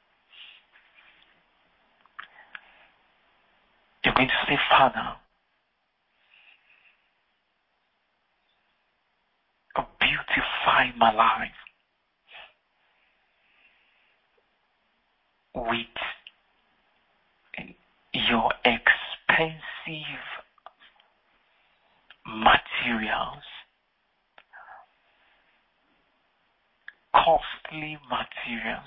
You're going to say, Father, beautify my life with your expensive materials, costly materials.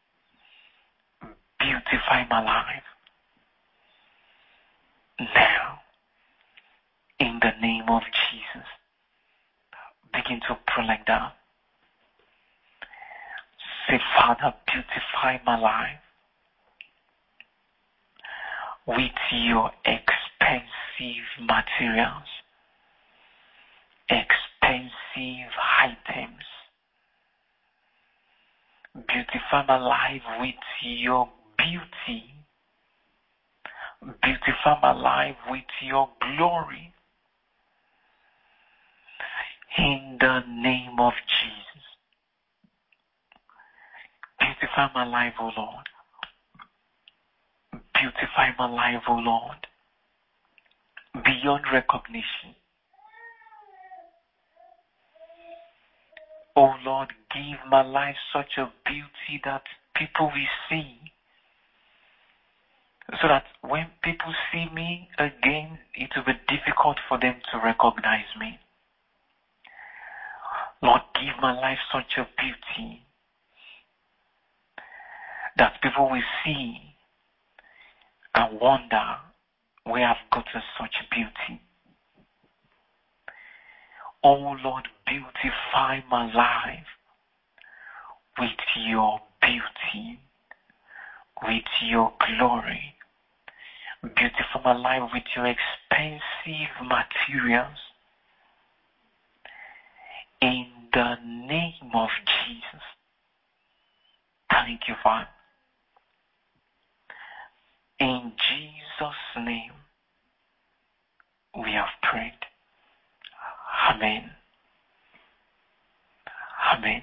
Beautify my life now, in the name of Jesus. Begin to pray like that. Say, Father, beautify my life with your expensive materials, expensive items. Beautify my life with your beauty. Beautify my life with your glory. In the name of Jesus. Beautify my life, O Lord. Beautify my life, O Lord. Beyond recognition. O Lord, give my life such a beauty that people will see. So that when people see me again, it will be difficult for them to recognize me. Lord, give my life such a beauty that people will see and wonder where I've gotten such beauty. Oh Lord, beautify my life with your beauty, with your glory. Beautify my life with your expensive materials. In the name of Jesus. Thank you, Father. In Jesus' name, we have prayed. Amen. Amen.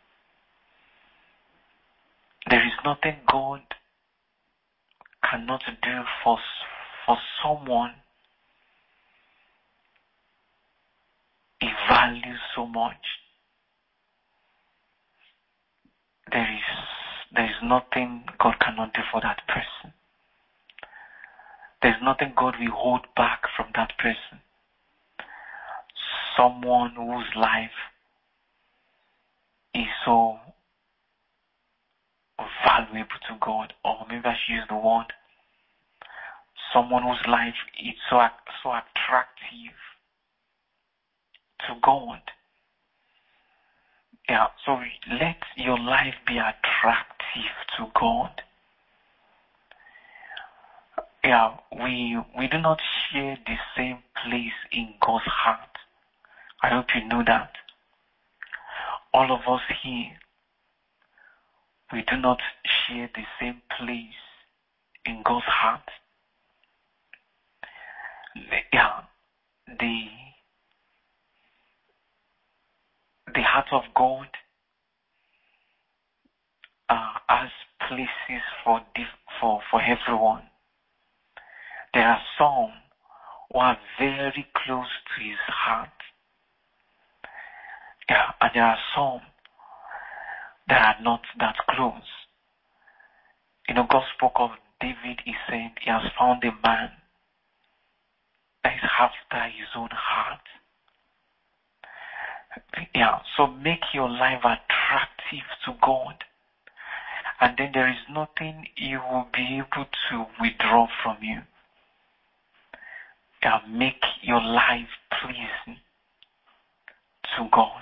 There is nothing God cannot do for someone he values so much. There is nothing God cannot do for that person. There's nothing God will hold back from that person. Someone whose life is so valuable to God, or maybe I should use the word, someone whose life is so attractive to God. Yeah, so let your life be attractive to God. Yeah, we do not share the same place in God's heart. I hope you know that. All of us here, we do not share the same place in God's heart. Yeah, the heart of God has places for everyone. There are some who are very close to His heart. Yeah, and there are some that are not that close. God spoke of David. He said he has found a man that is after his own heart. Yeah, so make your life attractive to God, and then there is nothing He will be able to withdraw from you. Yeah, make your life pleasing to God.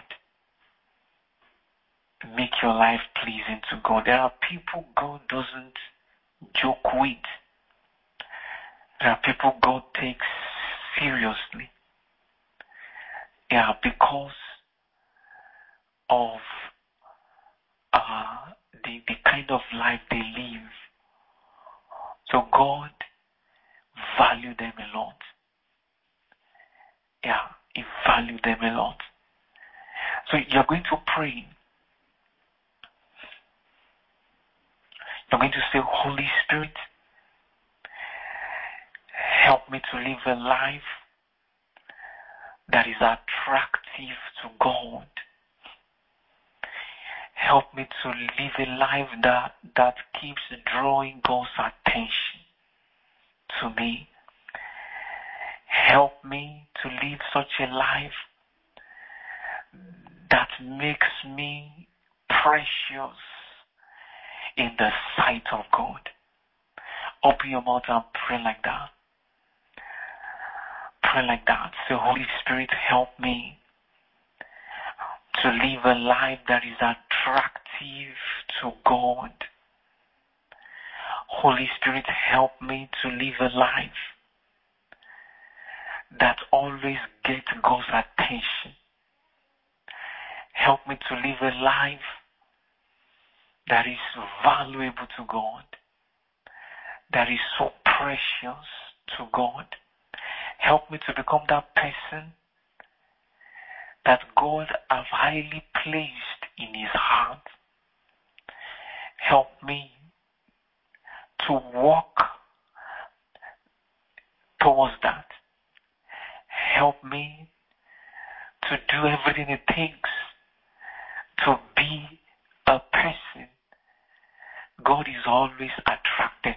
Make your life pleasing to God. There are people God doesn't joke with. There are people God takes seriously. Yeah, because of the kind of life they live. So God value them a lot. Yeah, He value them a lot. So you're going to pray. You're going to say, Holy Spirit, help me to live a life that is attractive to God. Help me to live a life that keeps drawing God's attention to me. Help me to live such a life that makes me precious in the sight of God. Open your mouth and pray like that. Pray like that. Say, Holy Spirit, help me to live a life that is attractive to God. Holy Spirit, help me to live a life that always gets God's attention. Help me to live a life that is valuable to God, that is so precious to God. Help me to become that person that God has highly placed in His heart. Help me to walk towards that. Help me to do everything it takes to be a person God is always attracted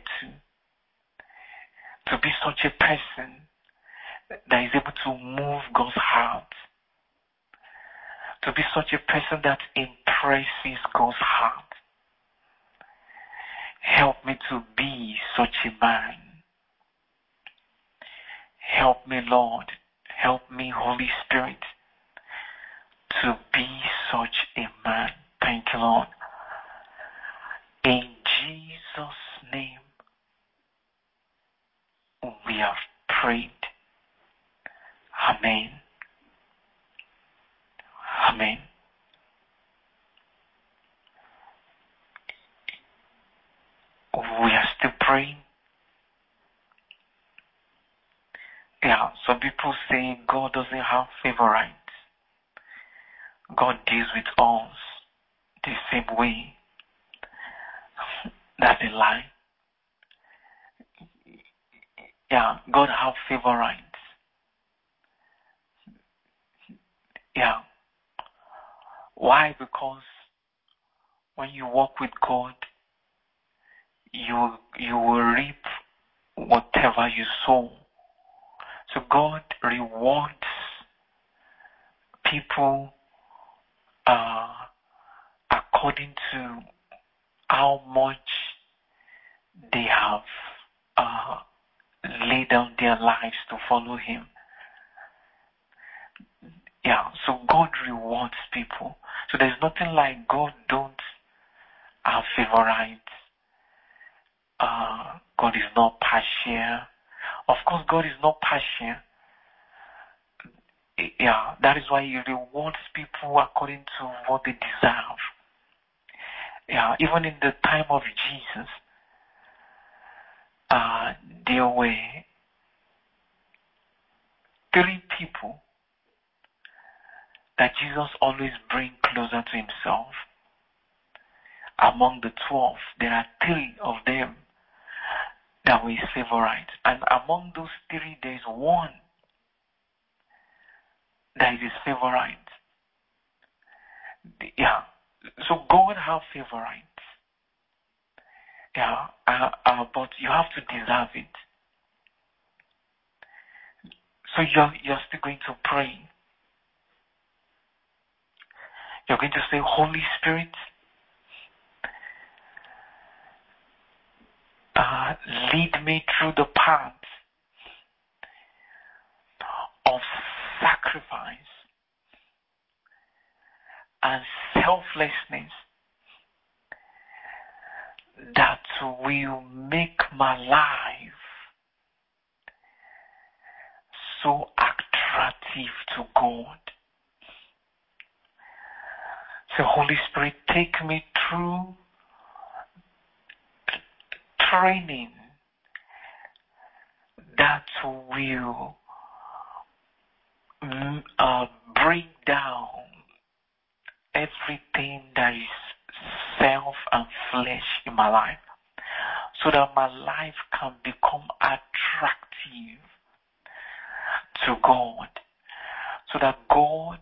to be such a person that is able to move God's heart, to be such a person that impresses God's heart. Help me to be such a man. Help me, Lord. Help me, Holy Spirit, to be such a man. Thank you, Lord. In Jesus' name, we have prayed. Amen. Amen. We are still praying. Yeah, some people say God doesn't have favorites. God deals with us the same way. That's a lie. Yeah, God have favorites. Yeah. Why? Because when you walk with God, you will reap whatever you sow. So God rewards people according to how much they have laid down their lives to follow Him. Yeah, rewards people. So there's nothing like God don't have favorites. God is not partial. Of course, God is not partial. Yeah, that is why He rewards people according to what they deserve. Yeah, even in the time of Jesus, there were 3 people that Jesus always bring closer to Himself. Among the 12, there are 3 of them that were His favorites. And among those 3, there is one that is His favorite. Yeah. So God have favorites. Yeah. But you have to deserve it. So you're still going to pray. You're going to say, Holy Spirit, lead me through the path of sacrifice and selflessness that will make my life so attractive to God. So Holy Spirit, take me through training that will bring down everything that is self and flesh in my life, so that my life can become attractive to God, so that God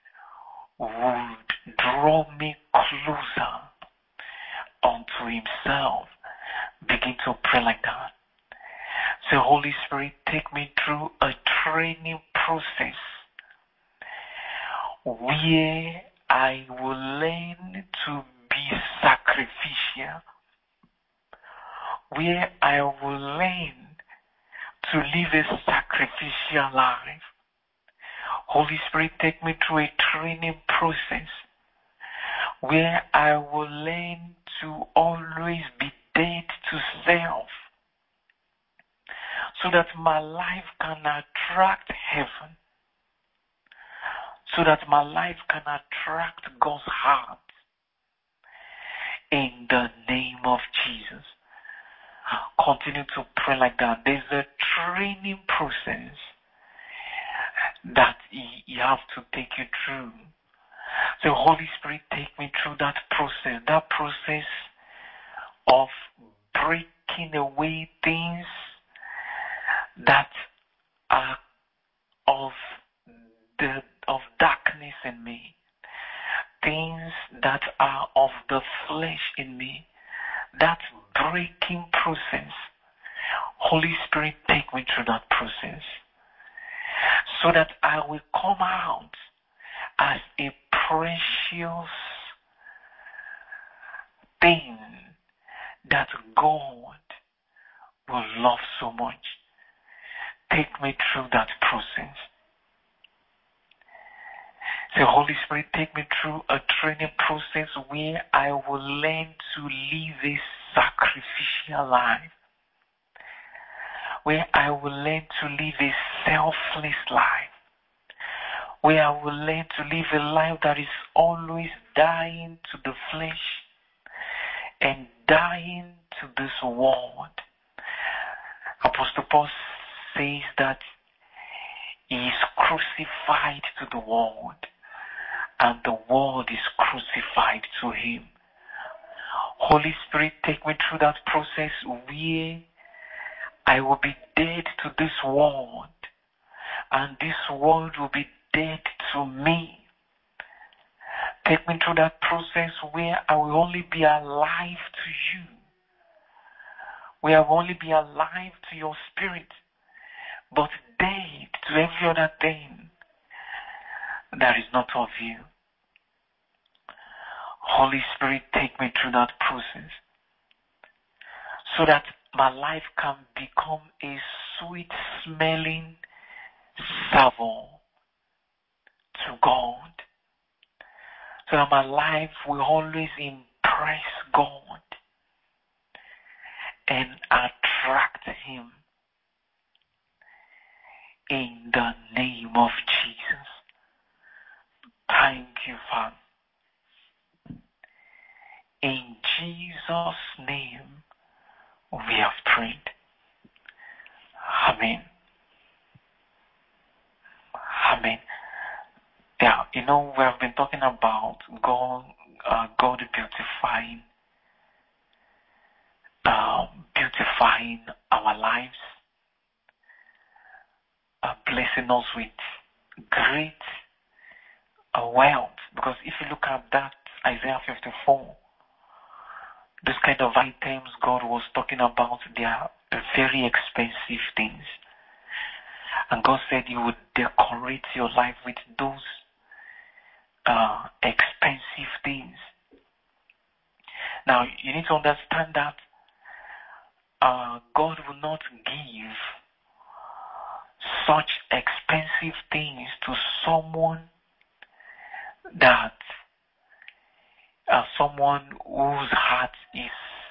would draw me closer unto Himself. Begin to pray like that. Say, Holy Spirit, take me through a training process where I will learn to be sacrificial, where I will learn to live a sacrificial life. Holy Spirit, take me through a training process where I will learn to always be dead to self, so that my life can attract heaven, so that my life can attract God's heart. In the name of Jesus. Continue to pray like that. There's a training process that you have to take you through. So Holy Spirit, take me through that process of breaking away things that are of darkness in me, things that are of the flesh in me, that breaking process. Holy Spirit, take me through that process, so that I will come out as a precious thing that God will love so much. Take me through that process. So Holy Spirit, take me through a training process where I will learn to live a sacrificial life, where I will learn to live a selfless life, where I will learn to live a life that is always dying to the flesh and dying to this world. Apostle Paul says that he is crucified to the world, and the world is crucified to him. Holy Spirit, take me through that process where I will be dead to this world, and this world will be dead to me. Take me through that process where I will only be alive to you, where I will only be alive to your spirit, but dead to every other thing that is not of you. Holy Spirit, take me through that process, so that my life can become a sweet-smelling savour to God. so that my life will always impress God and attract Him in the name of Jesus. Thank you, Father. In Jesus' name we have prayed. Amen. Amen. Yeah, we have been talking about God beautifying our lives, blessing us with great wealth. Because if you look at that, Isaiah 54, those kind of items God was talking about, they are very expensive things. And God said He would decorate your life with those expensive things. Now, you need to understand that God will not give such expensive things to someone whose heart is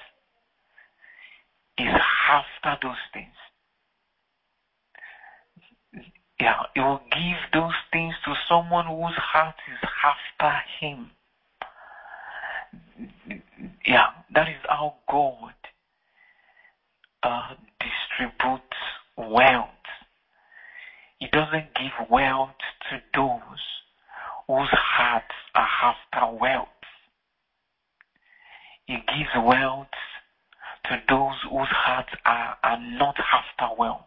after those things. Yeah, He will give those things to someone whose heart is after Him. Yeah, that is how God distributes wealth. He doesn't give wealth to those whose hearts are after wealth. He gives wealth to those whose hearts are not after wealth,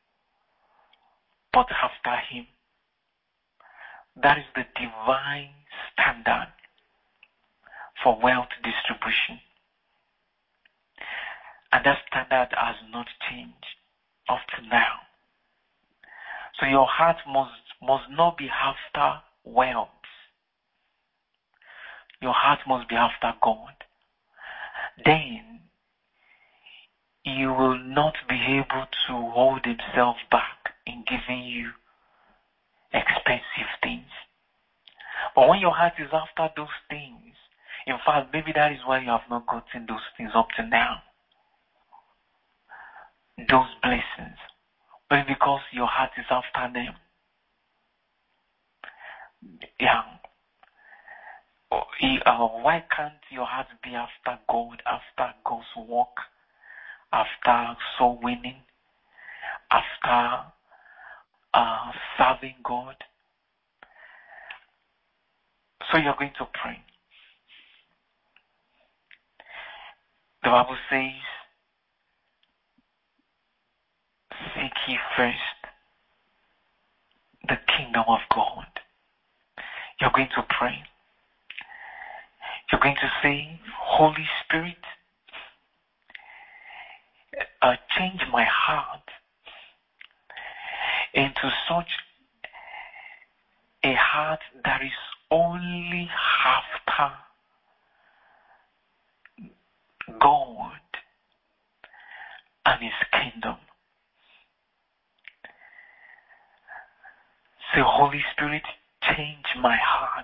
but after Him. That is the divine standard for wealth distribution. And that standard has not changed up to now. So your heart must not be after wealth. Your heart must be after God. Then He will not be able to hold Himself back in giving you expensive things. But when your heart is after those things, in fact, maybe that is why you have not gotten those things up to now. Those blessings. But because your heart is after them. Yeah. Why can't your heart be after God, after God's work, after soul winning, after serving God? So you're going to pray. The Bible says, seek ye first the kingdom of God. You're going to pray. You're going to say, Holy Spirit, change my heart into such a heart that is only after God and His kingdom. Say, Holy Spirit, change my heart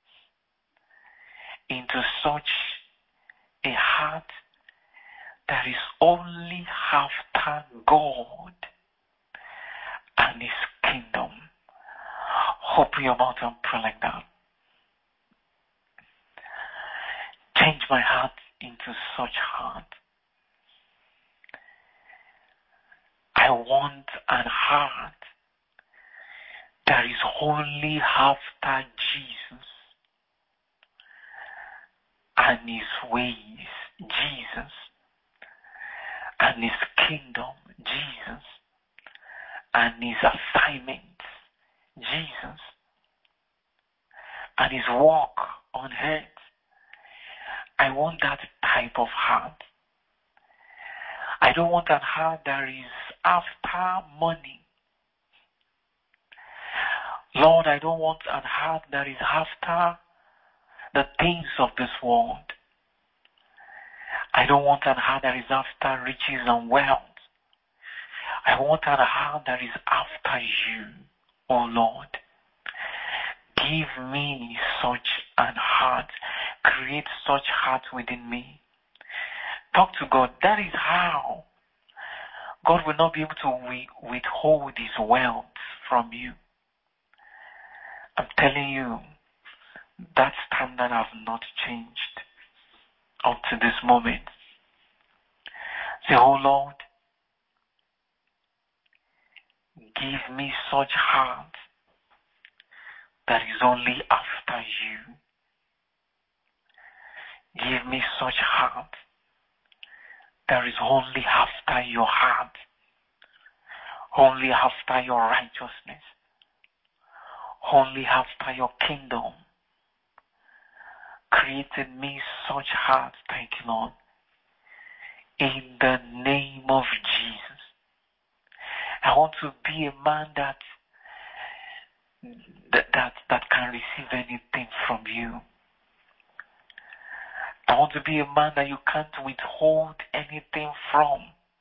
into such a heart that is only after God and His kingdom. Open your mouth and pray like that. Change my heart into such heart. I want an heart that is only after Jesus and His ways, Jesus, and His kingdom, Jesus, and His assignments, Jesus, and His work on earth. I want that type of heart. I don't want a heart that is after money. Lord, I don't want a heart that is after the things of this world. I don't want a heart that is after riches and wealth. I want a heart that is after you, oh Lord. Give me such and heart. Create such heart within me. Talk to God. That is how God will not be able to withhold His wealth from you. I'm telling you, that standard has not changed up to this moment. Say, oh Lord, give me such heart that is only after you. Give me such heart that is only after your heart, only after your righteousness, only after your kingdom. Created me such heart, thank you, Lord, in the name of Jesus. I want to be a man that can receive anything from you. I want to be a man that you can't withhold anything from.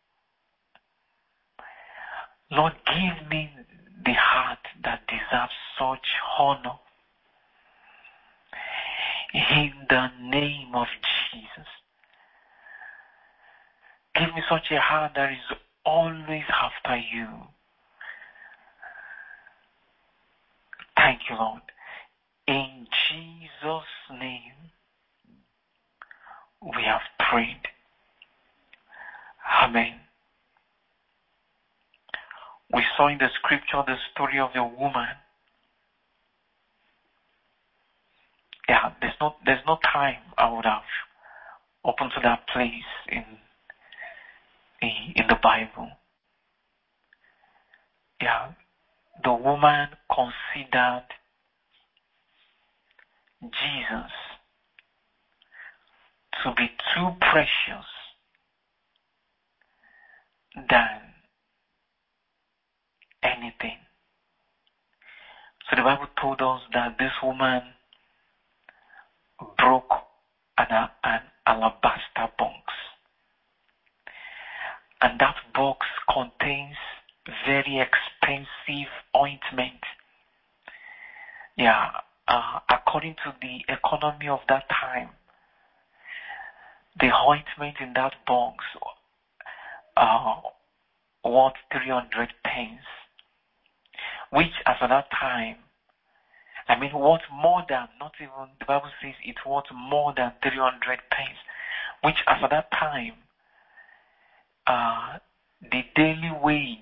Lord, give me the heart that deserves such honor. In the name of Jesus. Give me such a heart that is always after you. Thank you, Lord. In Jesus' name, we have prayed. Amen. We saw in the scripture the story of the woman. Yeah, there's no time I would have opened to that place in the Bible. Yeah, the woman considered Jesus to be too precious than anything. So the Bible told us that this woman broke an alabaster box. And that box contains very expensive ointment. Yeah, according to the economy of that time, the ointment in that box worth 300 pence, which as at that time, worth more than, not even, the Bible says it worth more than 300 pence, which as at that time, the daily wage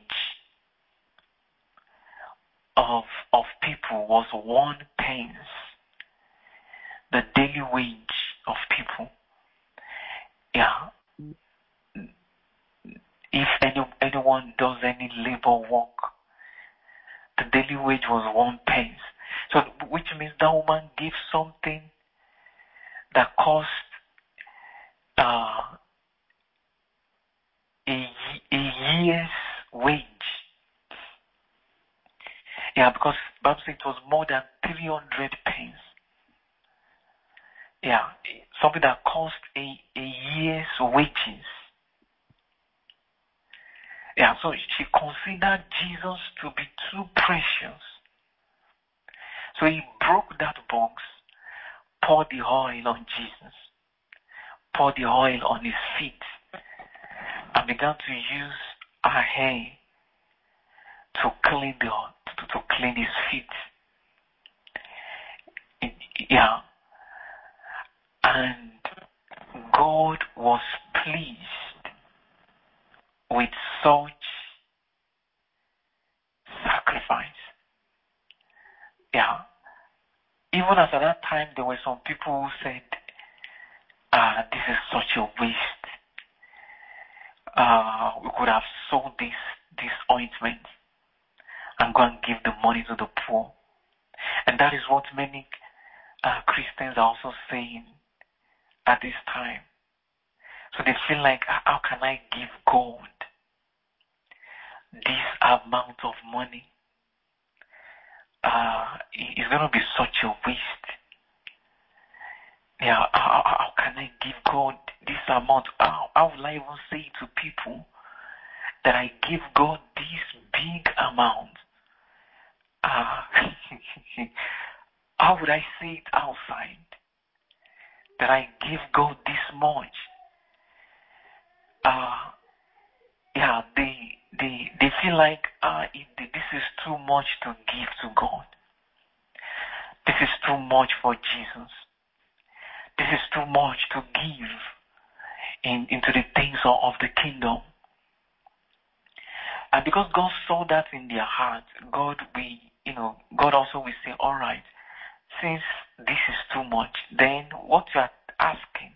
of people was 1 pence. The daily wage of people. Yeah. If anyone does any labor work, the daily wage was 1 pence. So, which means that woman gave something that cost a year's wage. Yeah, because Bible says it was more than 300 pence. Yeah, something that cost a year's wages. Yeah, so she considered Jesus to be too precious. So he broke that box, poured the oil on Jesus, poured the oil on his feet, and began to use her hair to clean to clean his feet. Yeah. And God was pleased with such sacrifice. Yeah. Even as at that time, there were some people who said, this is such a waste. We could have sold this ointment and go and give the money to the poor. And that is what many Christians are also saying at this time. So they feel like, how can I give God this amount of money? It's going to be such a waste. Yeah, how can I give God this amount? How will I even say to people that I give God this big amount? how would I say it outside? That I give God this much. They feel like this is too much to give to God. This is too much for Jesus. This is too much to give into the things of the kingdom. And because God saw that in their heart, God also will say, all right, since this is too much, then what you are asking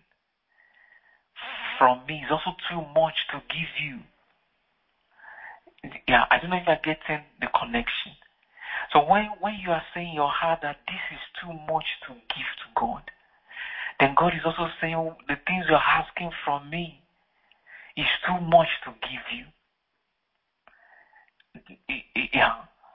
from me is also too much to give you. Yeah, I don't know if you're getting the connection. So when you are saying in your heart that this is too much to give to God, then God is also saying the things you're asking from me is too much to give you. Yeah.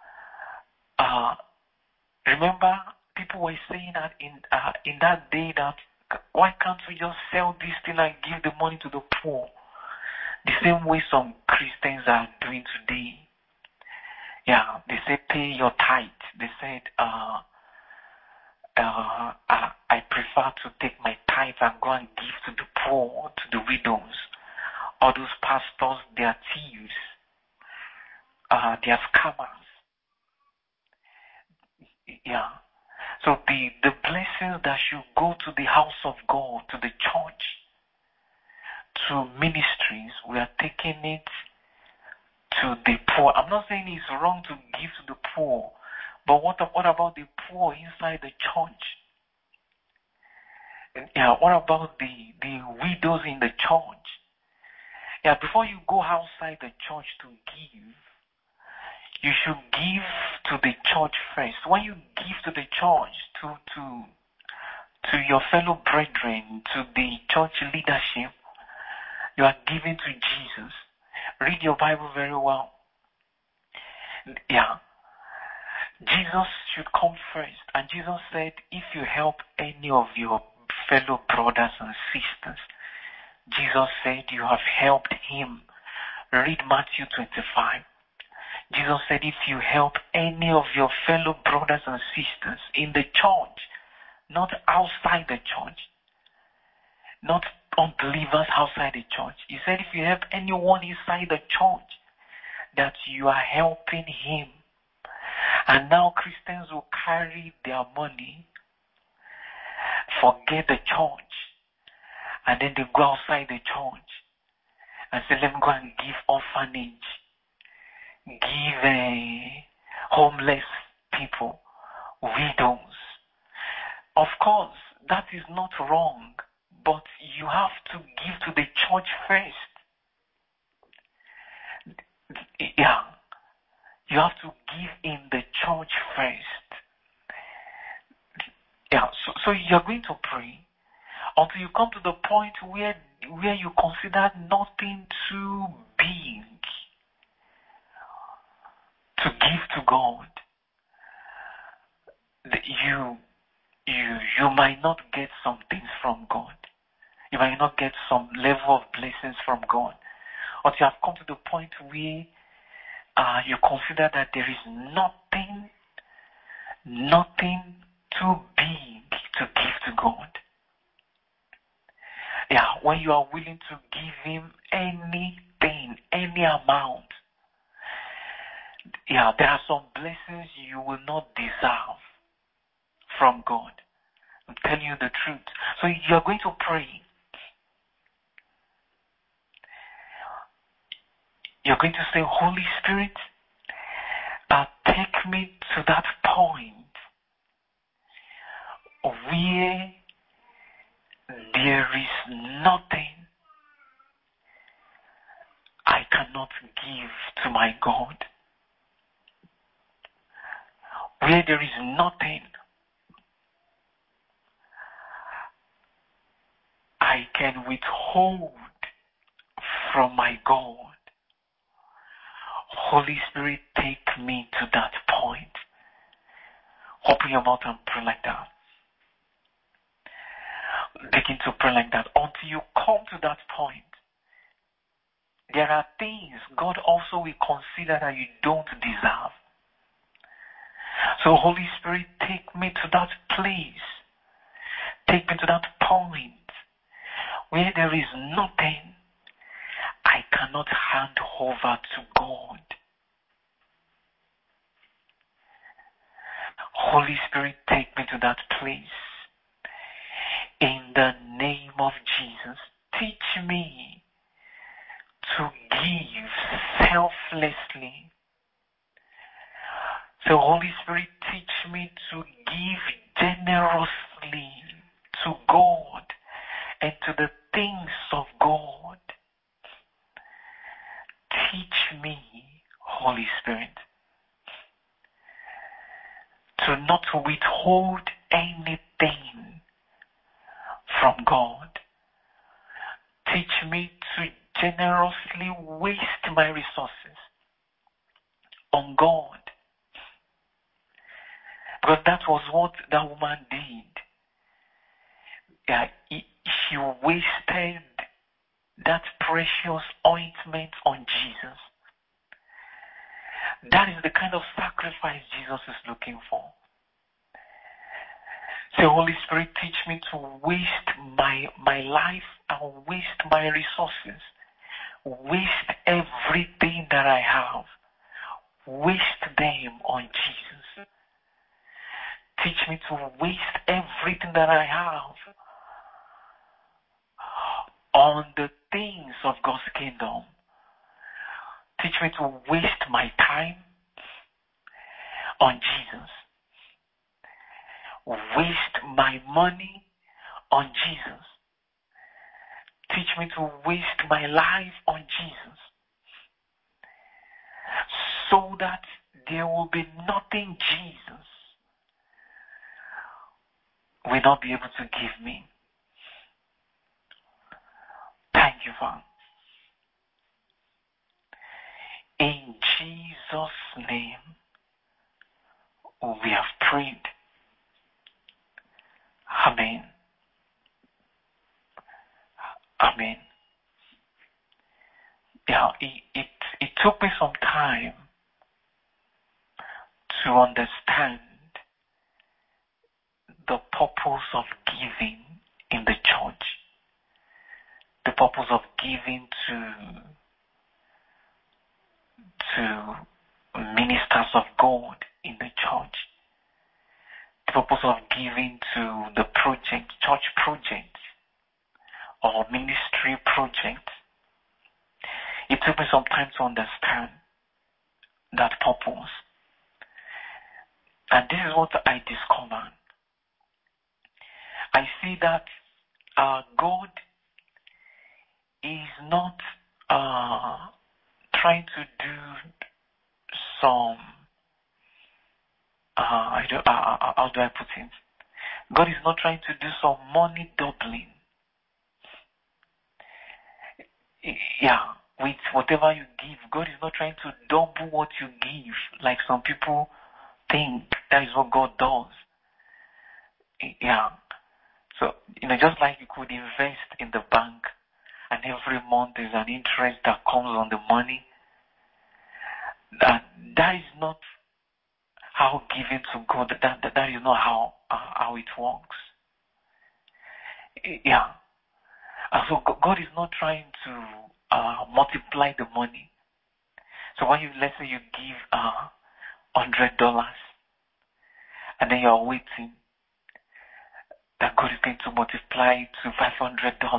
Remember, people were saying that in that day that why can't we just sell this thing and give the money to the poor? The same way some Christians are doing today. Yeah, they say pay your tithe. They said I prefer to take my tithe and go and give to the poor, to the widows. All those pastors, they are thieves. They are scammers. Yeah. So the blessings that should go to the house of God, to the church, to ministries, we are taking it to the poor. I'm not saying it's wrong to give to the poor, but what about the poor inside the church? Yeah, what about the widows in the church? Yeah, before you go outside the church to give, you should give to the church first. When you give to the church, to your fellow brethren, to the church leadership, you are giving to Jesus. Read your Bible very well. Yeah. Jesus should come first. And Jesus said, if you help any of your fellow brothers and sisters, Jesus said you have helped him. Read Matthew 25. Jesus said if you help any of your fellow brothers and sisters in the church, not outside the church, not unbelievers outside the church. He said if you help anyone inside the church, that you are helping him. And now Christians will carry their money, forget the church, and then they go outside the church and say, let me go and give orphanage, give homeless people, widows. Of course, that is not wrong, but you have to give to the church first. Yeah. You have to give in the church first. Yeah, so you're going to pray until you come to the point where you consider nothing too big to give to God. You might not get some things from God. You might not get some level of blessings from God. Until you have come to the point where you consider that there is nothing too big to give to God. Yeah, when you are willing to give him anything, any amount, yeah, there are some blessings you will not deserve from God. I'm telling you the truth. So you're going to pray. You're going to say, Holy Spirit, take me to that point where there is nothing I cannot give to my God. Where there is nothing I can withhold from my God. Holy Spirit, take me to that point. Open your mouth and pray like that. Begin to pray like that until you come to that point. There are things God also will consider that you don't deserve. So Holy Spirit, take me to that place. Take me to that point where there is nothing I cannot hand over to God. Holy Spirit, take me to that place. In the name of Jesus, teach me to give selflessly. So Holy Spirit, teach me to give generously to God and to the things of God. Teach me, Holy Spirit, to not withhold anything from God. Teach me to generously waste my resources on God. Because that was what that woman did. Yeah, she wasted that precious ointment on Jesus. That is the kind of sacrifice Jesus is looking for. So Holy Spirit, teach me to waste my life and waste my resources. Waste everything that I have. Waste them on Jesus. Teach me to waste everything that I have on the things of God's kingdom. Teach me to waste my time on Jesus. Waste my money on Jesus. Teach me to waste my life on Jesus. So that there will be nothing Jesus will not be able to give me. Thank you, Father. In Jesus' name, we have prayed. Amen. Amen. Yeah, it took me some time to understand the purpose of giving in the church. The purpose of giving to ministers of God in the church. The purpose of giving to the project, church projects, or ministry projects. It took me some time to understand that purpose. And this is what I discovered. I see that God is not trying to do some, how do I put it? God is not trying to do some money doubling. Yeah, with whatever you give, God is not trying to double what you give, like some people think that is what God does. Yeah. So, just like you could invest in the bank and every month there's an interest that comes on the money, that is not how giving to God, that is not how it works. Yeah. And so God is not trying to multiply the money. So when let's say you give $100 and then you're waiting that God is going to multiply it to $500.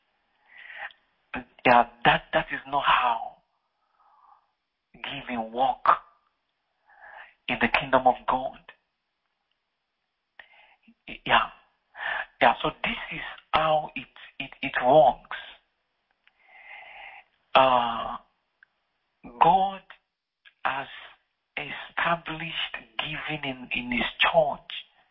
Yeah, that is not how giving work in the kingdom of God. Yeah. Yeah, so this is how it works. God has established giving in his church.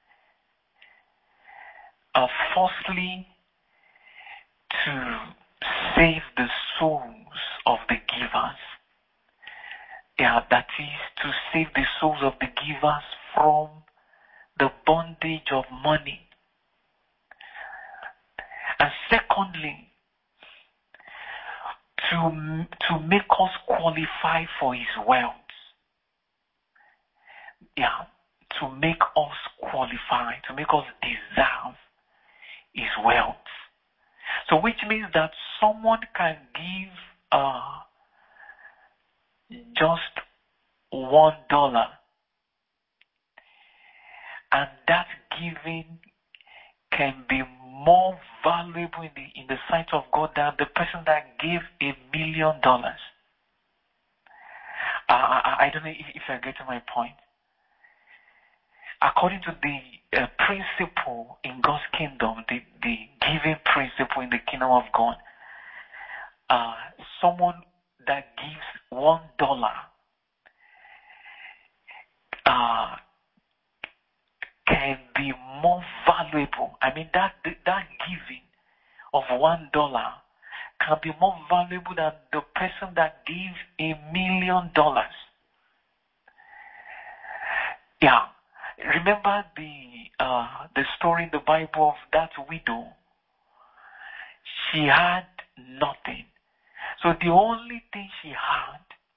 Firstly, to save the souls of the givers. Yeah, that is to save the souls of the givers from the bondage of money. And secondly, to make us qualify for his wealth. Yeah, to make us qualify, to make us deserve his wealth. So which means that someone can give just $1, and that giving can be more valuable in the sight of God than the person that gave $1 million. I don't know if I get to my point. According to the principle in God's kingdom, the giving principle in the kingdom of God, someone that gives $1 can be more valuable. I mean, that giving of $1 can be more valuable than the person that gave $1 million. Yeah. Remember the story in the Bible of that widow? She had nothing. So the only thing she had,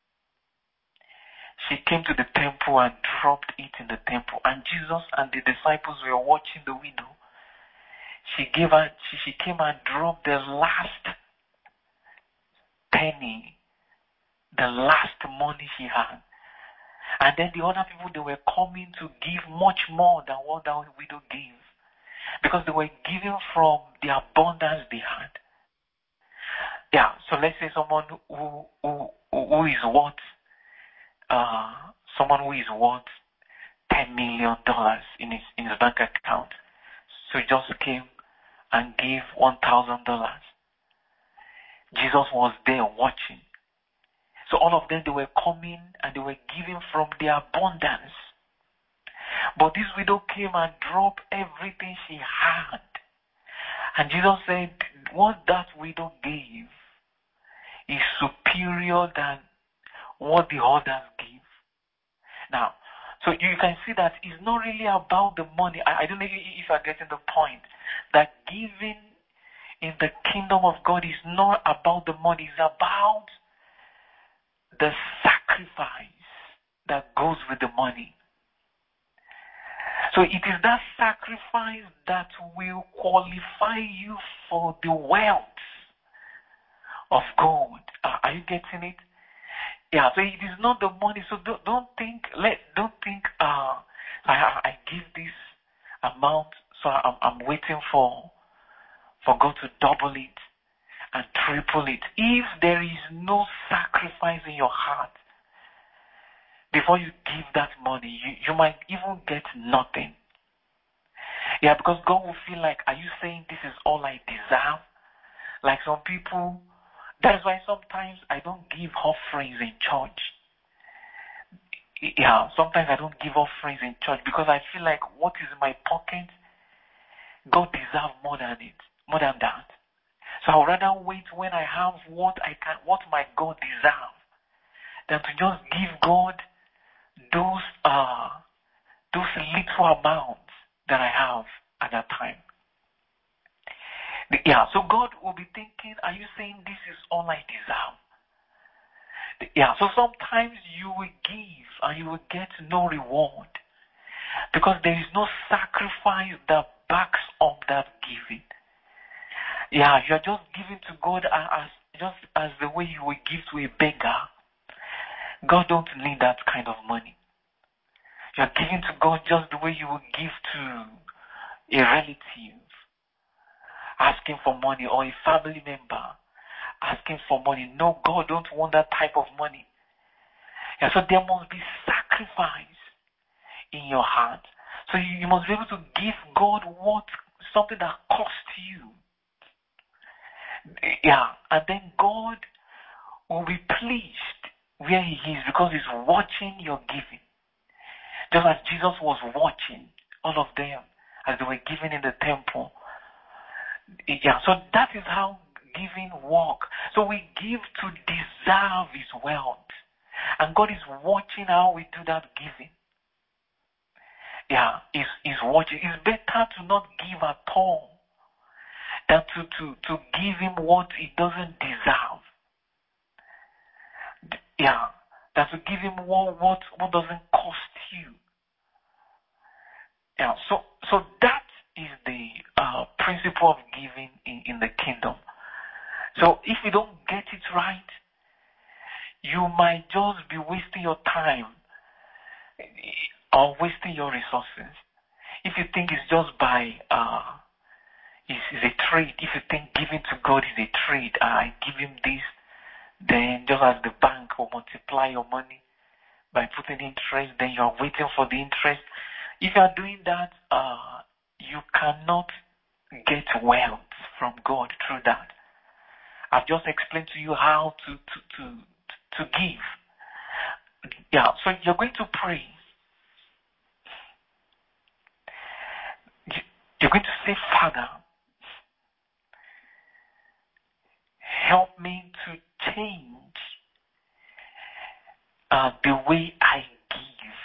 she came to the temple and dropped it in the temple. And Jesus and the disciples were watching the widow. She came and dropped the last penny, the last money she had. And then the other people, they were coming to give much more than what that widow gave, because they were giving from the abundance they had. Yeah, so let's say someone who is worth $10 million in his bank account. So he just came and gave $1,000. Jesus was there watching. So all of them, they were coming and they were giving from their abundance. But this widow came and dropped everything she had. And Jesus said, what that widow gave is superior than what the others give. Now, so you can see that it's not really about the money. I don't know if you're getting the point. That giving in the kingdom of God is not about the money. It's about the sacrifice that goes with the money. So it is that sacrifice that will qualify you for the wealth of God. Are you getting it? Yeah. So it is not the money. So don't think I give this amount, so I'm waiting for God to double it and triple it. If there is no sacrifice in your heart, before you give that money, you might even get nothing. Yeah, because God will feel like, are you saying this is all I deserve? Like some people, that is why sometimes I don't give offerings in church. Yeah, sometimes I don't give offerings in church because I feel like what is in my pocket, God deserves more than that. So I would rather wait when I have what my God deserves, than to just give God those little amounts that I have at that time. Yeah, so God will be thinking, are you saying this is all I deserve? Yeah, so sometimes you will give and you will get no reward because there is no sacrifice that backs up that giving. Yeah, you're just giving to God as the way you will give to a beggar. God don't need that kind of money. You're giving to God just the way you would give to a relative asking for money, or a family member asking for money. No, God don't want that type of money. And so there must be sacrifice in your heart. So you must be able to give God something that costs you. Yeah, and then God will be pleased where He is because He's watching your giving. Just as Jesus was watching all of them as they were giving in the temple. Yeah, so that is how giving works. So we give to deserve His wealth. And God is watching how we do that giving. Yeah, He's watching. It's better to not give at all than to give Him what He doesn't deserve. Yeah, than to give Him what doesn't cost you. Yeah, so that is the principle of giving in the kingdom. So if you don't get it right, you might just be wasting your time or wasting your resources. If you think it's just by is a trade. If you think giving to God is a trade, I give him this, then just as the bank will multiply your money by putting interest, then you are waiting for the interest. If you are doing that, you cannot get wealth from God through that. I've just explained to you how to give. Yeah, so you're going to pray. You're going to say, Father, help me to change the way I give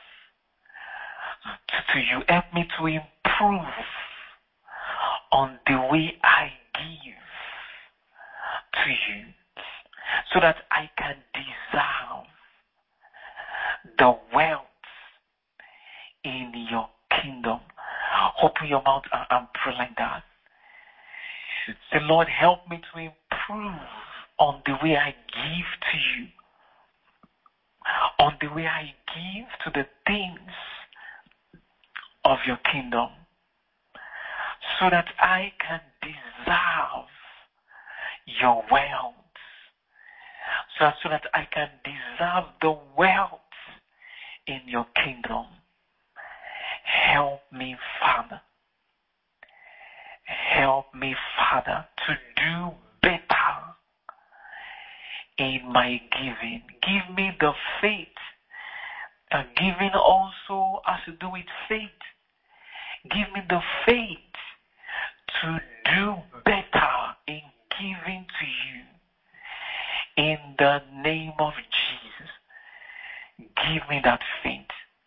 to you. Help me to improve on the way I give to you so that I can deserve the wealth in your kingdom. Open your mouth and pray like that. Say, Lord, help me to improve on the way I give to you, on the way I give to the things of your kingdom, so that I can deserve your wealth, so that I can deserve the wealth in your kingdom. Help me, Father. Help me, Father, to do better in my giving. Give me the faith. Giving also has to do with faith. Give me the faith to do better in giving to you. In the name of Jesus, give me that faith.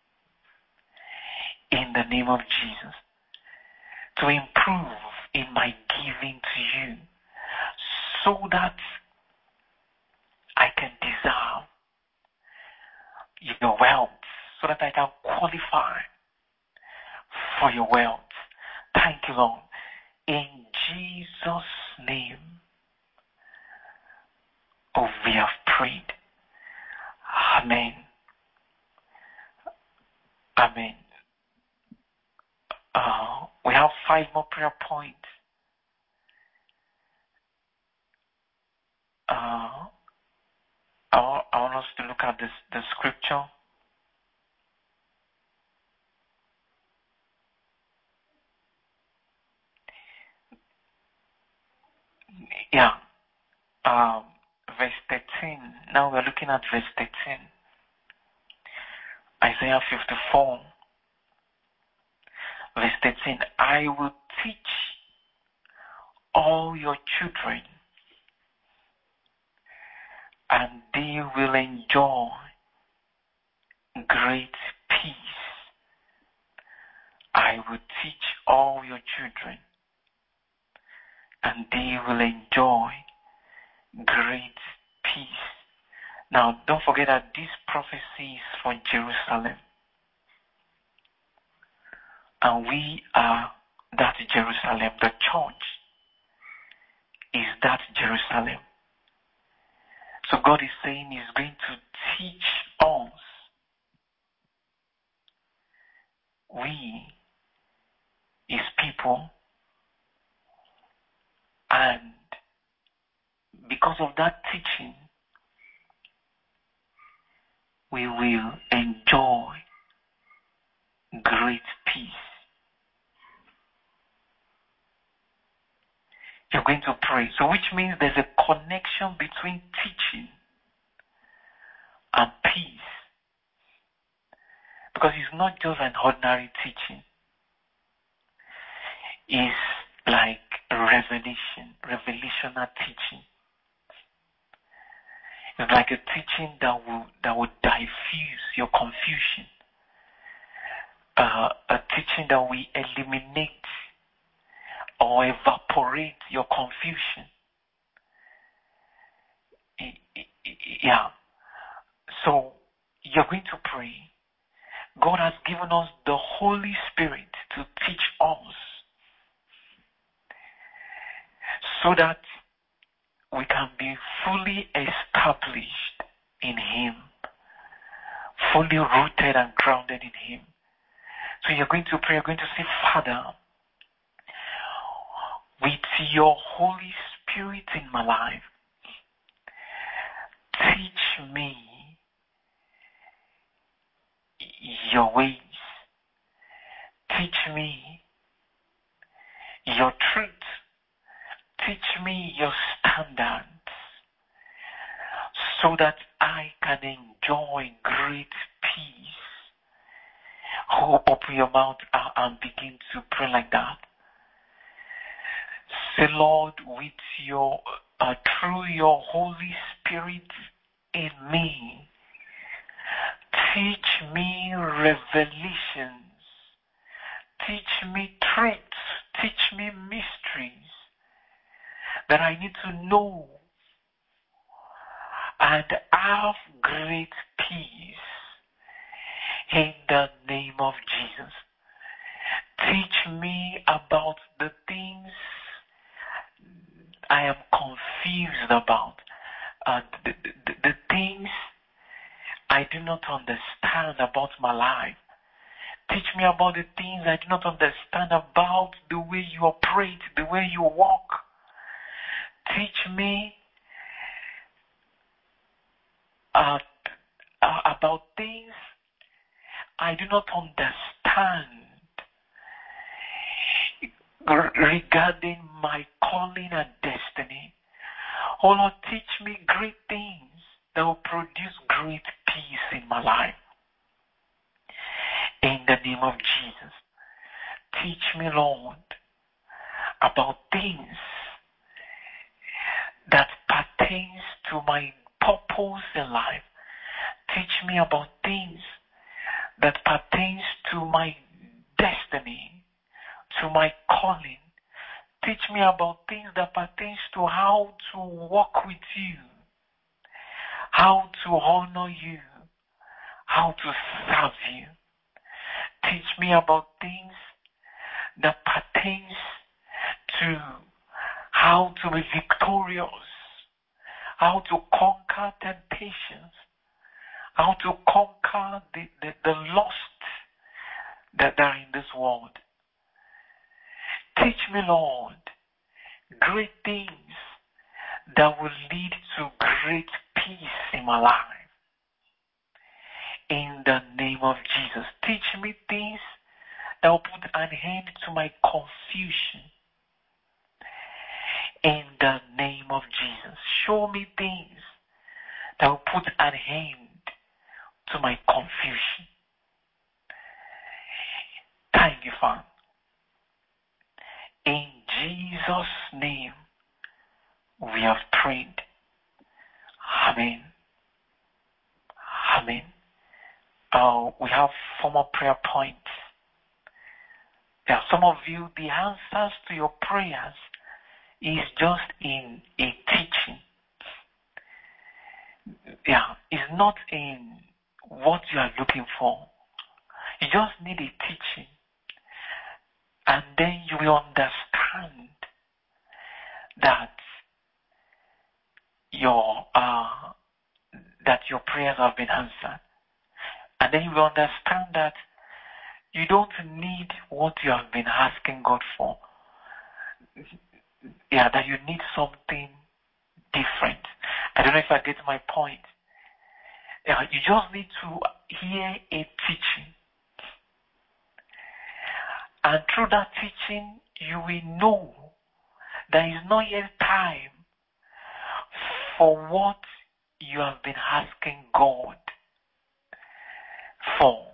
In the name of Jesus, to improve in my giving to you, so that I can deserve your wealth, so that I can qualify for your wealth. Thank you, Lord. In Jesus' name, we have prayed. Amen. Amen. We have 5 more prayer points. I want us to look at the scripture. Yeah. Verse 13. Now we're looking at verse 13. Isaiah 54. Verse 13. I will teach all your children, and they will enjoy great peace. I will teach all your children, and they will enjoy great peace. Now, don't forget that this prophecy is for Jerusalem. And we are that Jerusalem. The church is that Jerusalem. So God is saying He's going to teach us. We, His people, and because of that teaching, we will enjoy great peace. You're going to pray. So which means there's a connection between teaching and peace. Because it's not just an ordinary teaching. It's like revelational teaching. It's like a teaching that will diffuse your confusion. A teaching that will eliminate or evaporate your confusion. Yeah. So you're going to pray God has given us the Holy Spirit to teach us so that we can be fully established in Him, fully rooted and grounded in Him. So you're going to pray, you're going to say, Father, with your Holy Spirit in my life, teach me your ways. Teach me your truth. Teach me your standards so that I can enjoy great peace. Open your mouth and begin to pray like that. Say, Lord, with your through your Holy Spirit in me, teach me revelations, teach me truths, teach me mysteries that I need to know and have great peace in the name of Jesus. Teach me about the things I am confused about, the things I do not understand about my life. Teach me about the things I do not understand about the way you operate, the way you walk. Teach me about things I do not understand regarding my calling and destiny. Oh Lord, teach me great things that will produce great peace in my life. In the name of Jesus, teach me, Lord, about things that pertains to my purpose in life. Teach me about things that pertains to my destiny, to my calling. Teach me about things that pertains to how to walk with you, how to honor you, how to serve you. Teach me about things that pertains to how to be victorious, how to conquer temptations, how to conquer the lust that are in this world. Teach me, Lord, great things that will lead to great peace in my life. In the name of Jesus, teach me things that will put an end to my confusion. In the name of Jesus, show me things that will put an end to my confusion. Thank you, Father. In Jesus' name, we have prayed. Amen. Amen. We have 4 more prayer points. Yeah, some of you, the answers to your prayers is just in a teaching. Yeah, it's not in what you are looking for. You just need a teaching. And then you will understand that your prayers have been answered. And then you will understand that you don't need what you have been asking God for. Yeah, that you need something different. I don't know if I get my point. Yeah, you just need to hear a teaching. And through that teaching, you will know there is not yet time for what you have been asking God for.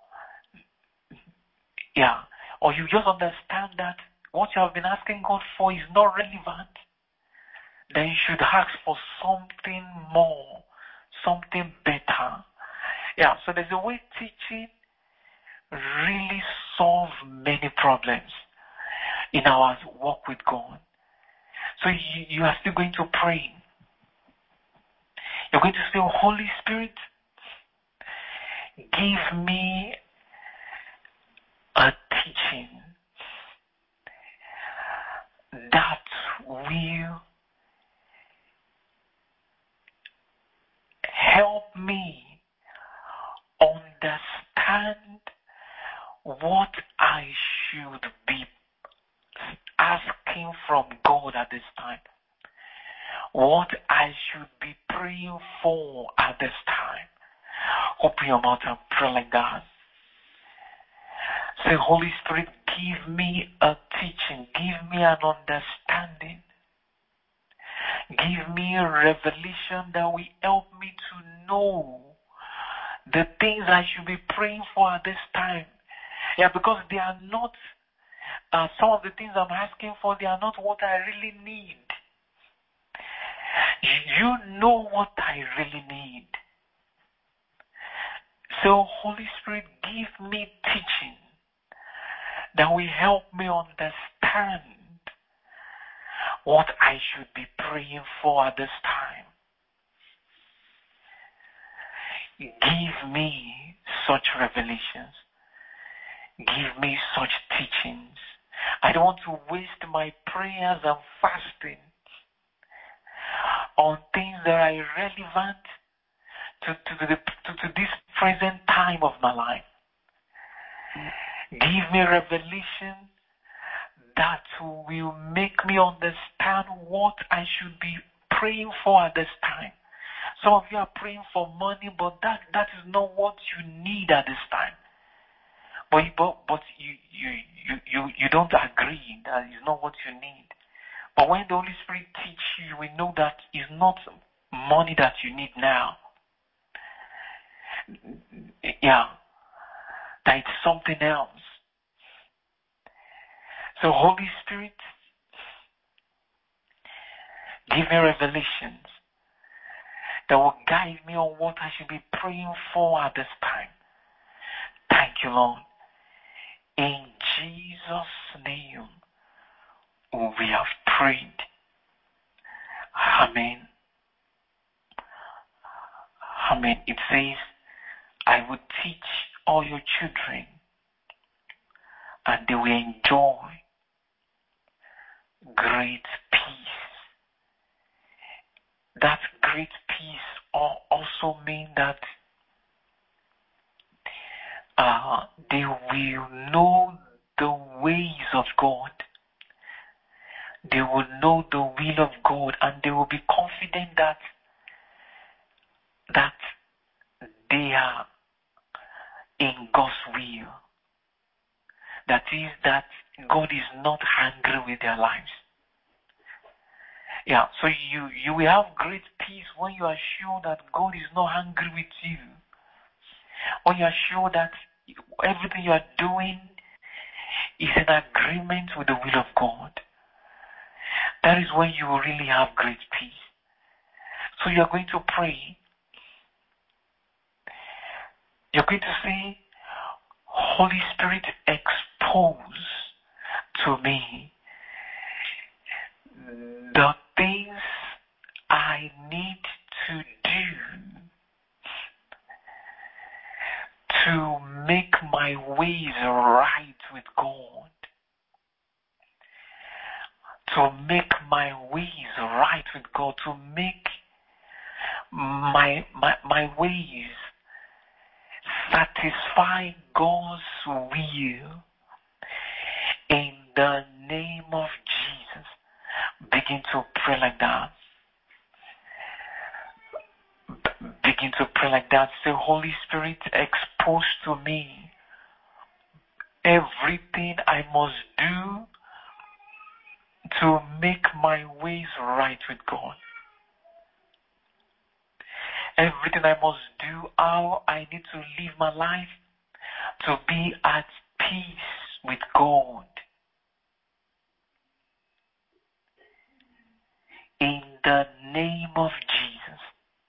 Yeah. Or you just understand that what you have been asking God for is not relevant. Then you should ask for something more, something better. Yeah, so there's a way teaching really solves many problems in our walk with God. So you are still going to pray. You're going to say, Holy Spirit, give me a teaching that will help me understand what I should be asking from God at this time, what I should be praying for at this time. Open your mouth and pray like that. Say, Holy Spirit, give me a teaching, give me an understanding, give me a revelation that will help me to know the things I should be praying for at this time. Yeah, because they are not, some of the things I'm asking for, they are not what I really need. You know what I really need. So, Holy Spirit, give me teaching that will help me understand what I should be praying for at this time. Give me such revelations. Give me such teachings. I don't want to waste my prayers and fasting on things that are irrelevant to this present time of my life. Give me revelation that will make me understand what I should be praying for at this time. Some of you are praying for money, but that is not what you need at this time. But you don't agree that is not what you need. But when the Holy Spirit teaches you, we know that it's not money that you need now. Yeah, that it's something else. So Holy Spirit, give me revelations that will guide me on what I should be praying for at this time. Thank you, Lord. In Jesus' name, we have prayed. Amen. Amen. It says, I will teach all your children, and they will enjoy great peace. That great peace also means that they will know the ways of God. They will know the will of God, and they will be confident that they are in God's will. That is, that God is not angry with their lives. Yeah, so you will have great peace when you are sure that God is not angry with you. When you are sure that everything you are doing is in agreement with the will of God. That is when you will really have great peace. So you are going to pray. You're going to say, Holy Spirit, expose to me the things I need to do to make my ways right with God. To make my ways right with God. To make my ways satisfy God's will. In the name of Jesus. Begin to pray like that. Begin to pray like that. Say, Holy Spirit, expose to me everything I must do to make my ways right with God. Everything I must do, how I need to live my life to be at peace with God. In the name of Jesus.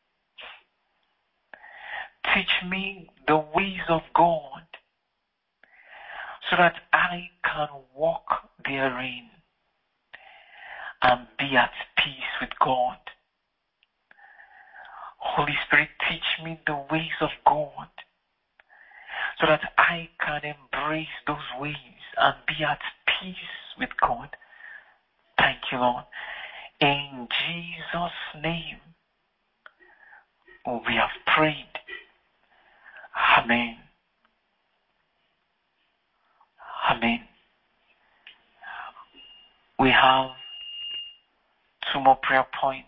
Teach me the ways of God so that I can walk therein and be at peace with God. Holy Spirit, teach me the ways of God so that I can embrace those ways and be at peace with God. Thank you, Lord. In Jesus' name, we have prayed. Amen. Amen. We have 2 more prayer points.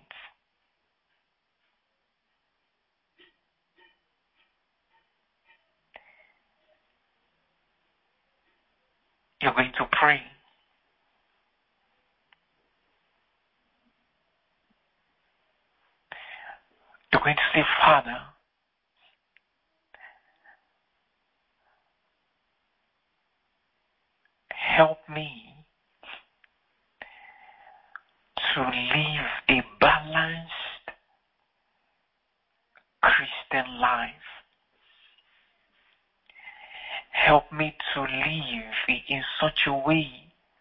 You're going to pray. You're going to say, Father, help me to live a balanced Christian life. Help me to live in such a way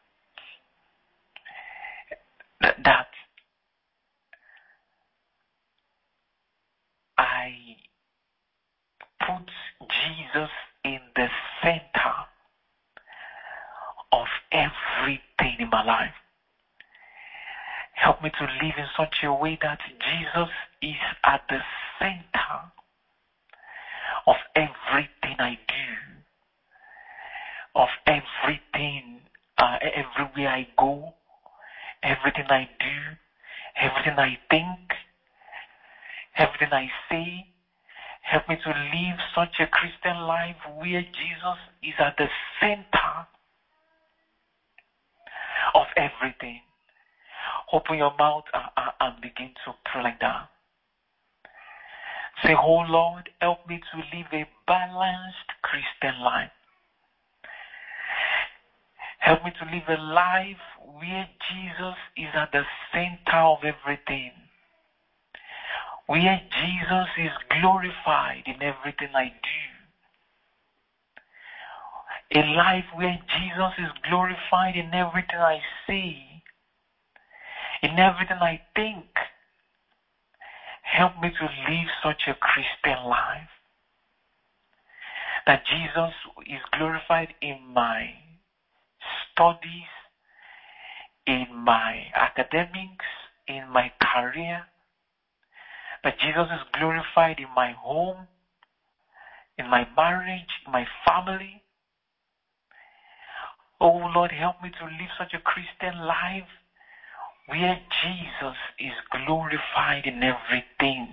that I put Jesus in the center of everything in my life. Help me to live in such a way that Jesus is at the center of everything I do, of everything, everywhere I go, everything I do, everything I think, everything I say. Help me to live such a Christian life where Jesus is at the center of everything. Open your mouth and begin to pray like that. Say, oh Lord, help me to live a balanced Christian life. Help me to live a life where Jesus is at the center of everything. Where Jesus is glorified in everything I do. A life where Jesus is glorified in everything I say, in everything I think. Help me to live such a Christian life. That Jesus is glorified in my studies, in my academics, in my career. That Jesus is glorified in my home, in my marriage, in my family. Oh Lord, help me to live such a Christian life where Jesus is glorified in everything.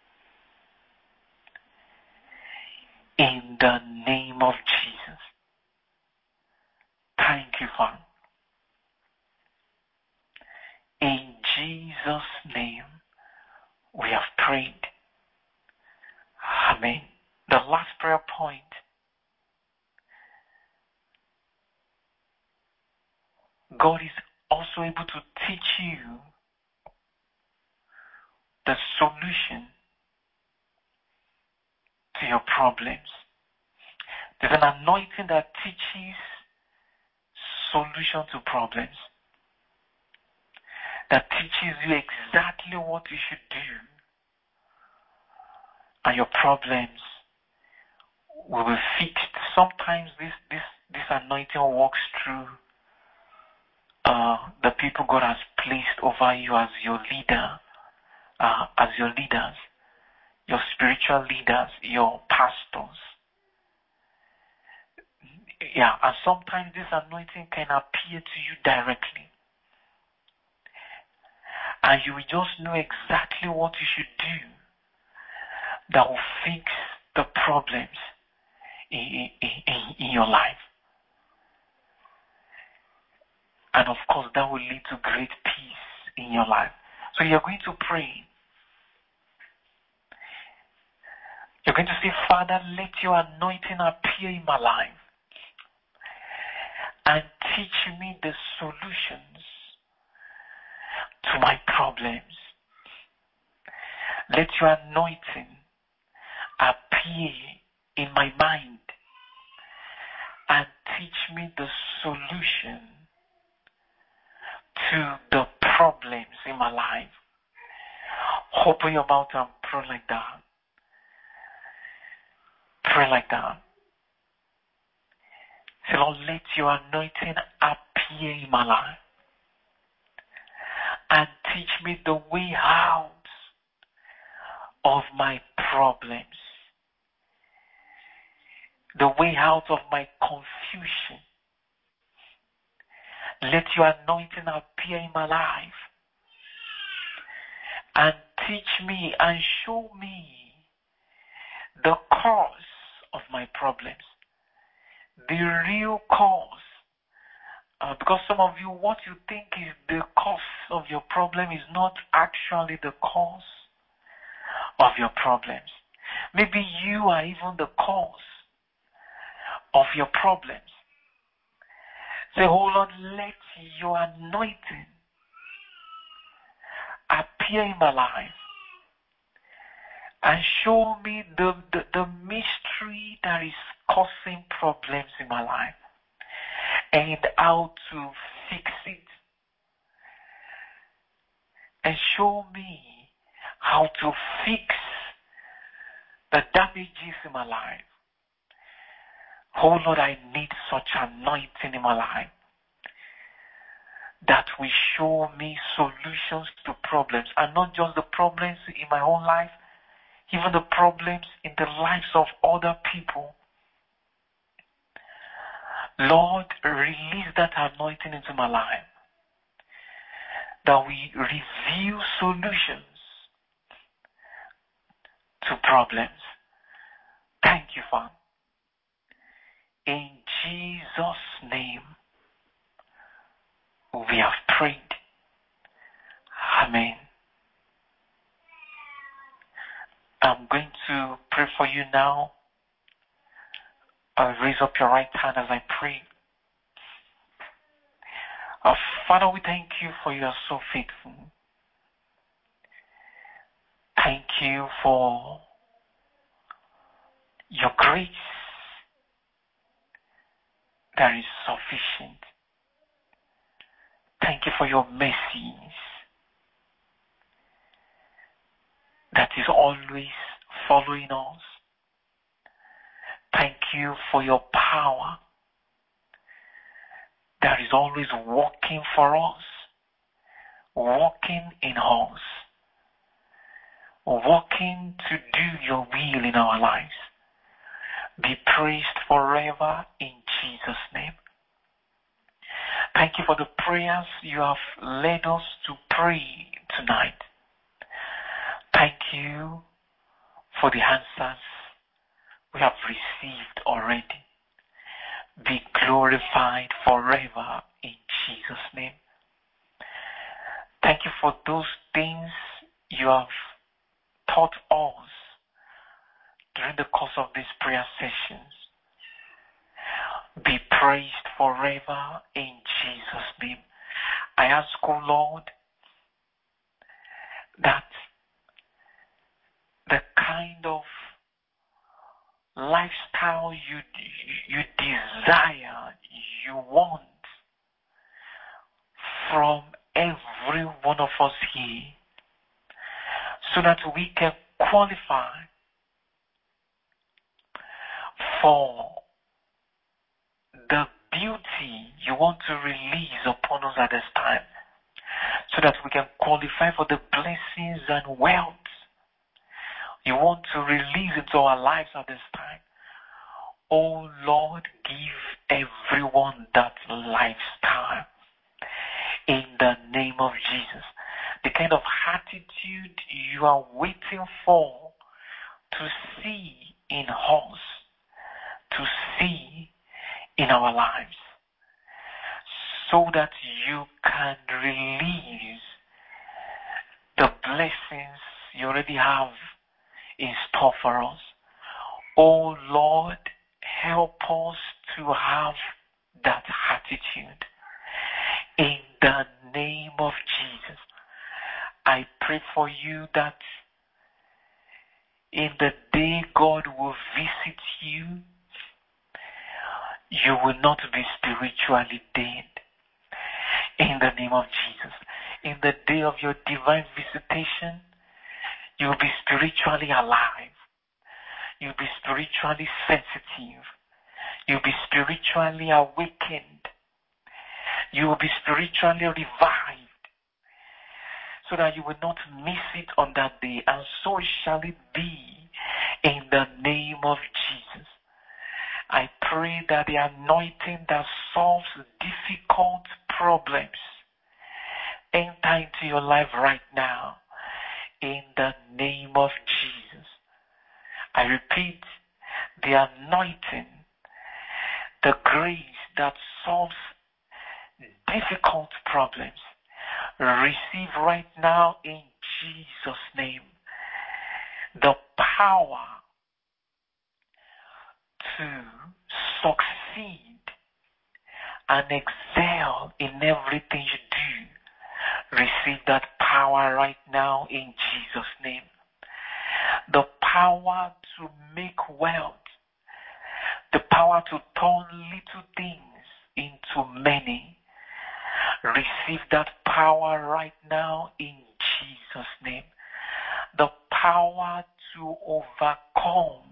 In the name of Jesus. Thank you, Father. In Jesus' name, we have prayed. Amen. The last prayer point. God is also able to teach you the solution to your problems. There's an anointing that teaches solution to problems. That teaches you exactly what you should do. And your problems will be fixed. Sometimes this anointing walks through the people God has placed over you as your leader, as your leaders, your spiritual leaders, your pastors. Yeah, and sometimes this anointing can appear to you directly. And you will just know exactly what you should do that will fix the problems in your life. And of course, that will lead to great peace in your life. So you're going to pray. You're going to say, Father, let your anointing appear in my life and teach me the solutions to my problems. Let your anointing appear in my mind and teach me the solution to the problems in my life. Open your mouth and pray like that. Pray like that. Say, Lord, let your anointing appear in my life and teach me the way out of my problems, the way out of my confusion. Let your anointing appear in my life and teach me and show me the cause of my problems, the real cause. Because some of you, what you think is the cause of your problem is not actually the cause of your problems. Maybe you are even the cause of your problems. Say, oh Lord, let your anointing appear in my life and show me the mystery that is causing problems in my life and how to fix it. And show me how to fix the damages in my life. Oh Lord, I need such anointing in my life that will show me solutions to problems, and not just the problems in my own life, even the problems in the lives of other people. Lord, release that anointing into my life that we reveal solutions to problems. Thank you, Father. In Jesus' name, we have prayed. Amen. I'm going to pray for you now. Raise up your right hand as I pray. Father, we thank you for you are so faithful. Thank you for your grace that is sufficient. Thank you for your mercies that is always following us. Thank you for your power that is always working for us, working in us, working to do your will in our lives. Be praised forever in Jesus' name. Thank you for the prayers you have led us to pray tonight. Thank you for the answers we have received already. Be glorified forever in Jesus' name. Thank you for those things you have taught us during the course of these prayer sessions. Be praised forever in Jesus' name. I ask, O Lord, that the kind of lifestyle you desire, you want from every one of us here, so that we can qualify for the beauty you want to release upon us at this time, so that we can qualify for the blessings and wealth you want to release into our lives at this time. Oh Lord, give everyone that lifestyle in the name of Jesus. The kind of attitude you are waiting for to see in us, to see in our lives, so that you can release the blessings you already have in store for us. Oh Lord, help us to have that attitude. In the name of Jesus, I pray for you that in the day God will visit you, you will not be spiritually dead. In the name of Jesus. In the day of your divine visitation, you will be spiritually alive. You'll be spiritually sensitive. You'll be spiritually awakened. You will be spiritually revived, so that you will not miss it on that day. And so shall it be in the name of Jesus. I pray that the anointing that solves difficult problems enter into your life right now in the name of Jesus. I repeat, the anointing, the grace that solves difficult problems, receive right now in Jesus' name the power to succeed and excel in everything you do. Receive that power right now in Jesus' name. The power to make wealth, the power to turn little things into many. Receive that power right now in Jesus' name. The power to overcome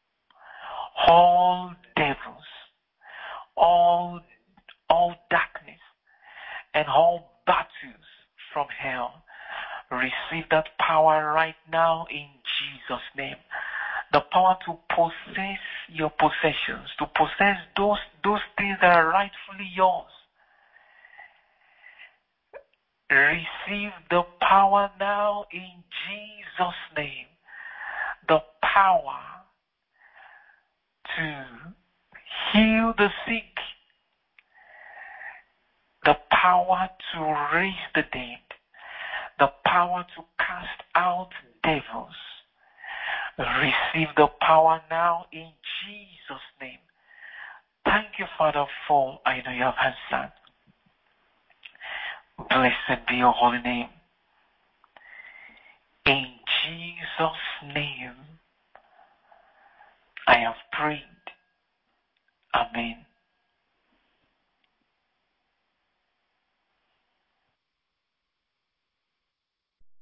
all devils, all darkness, and all battles from hell. Receive that power right now in Jesus' name. The power to possess your possessions, to possess those things that are rightfully yours. Receive the power now in Jesus' name. The power to heal the sick. The power to raise the dead. The power to cast out devils. Receive the power now in Jesus' name. Thank you, Father, for I know you have answered. Blessed be your holy name. In Jesus' name, I have prayed. Amen.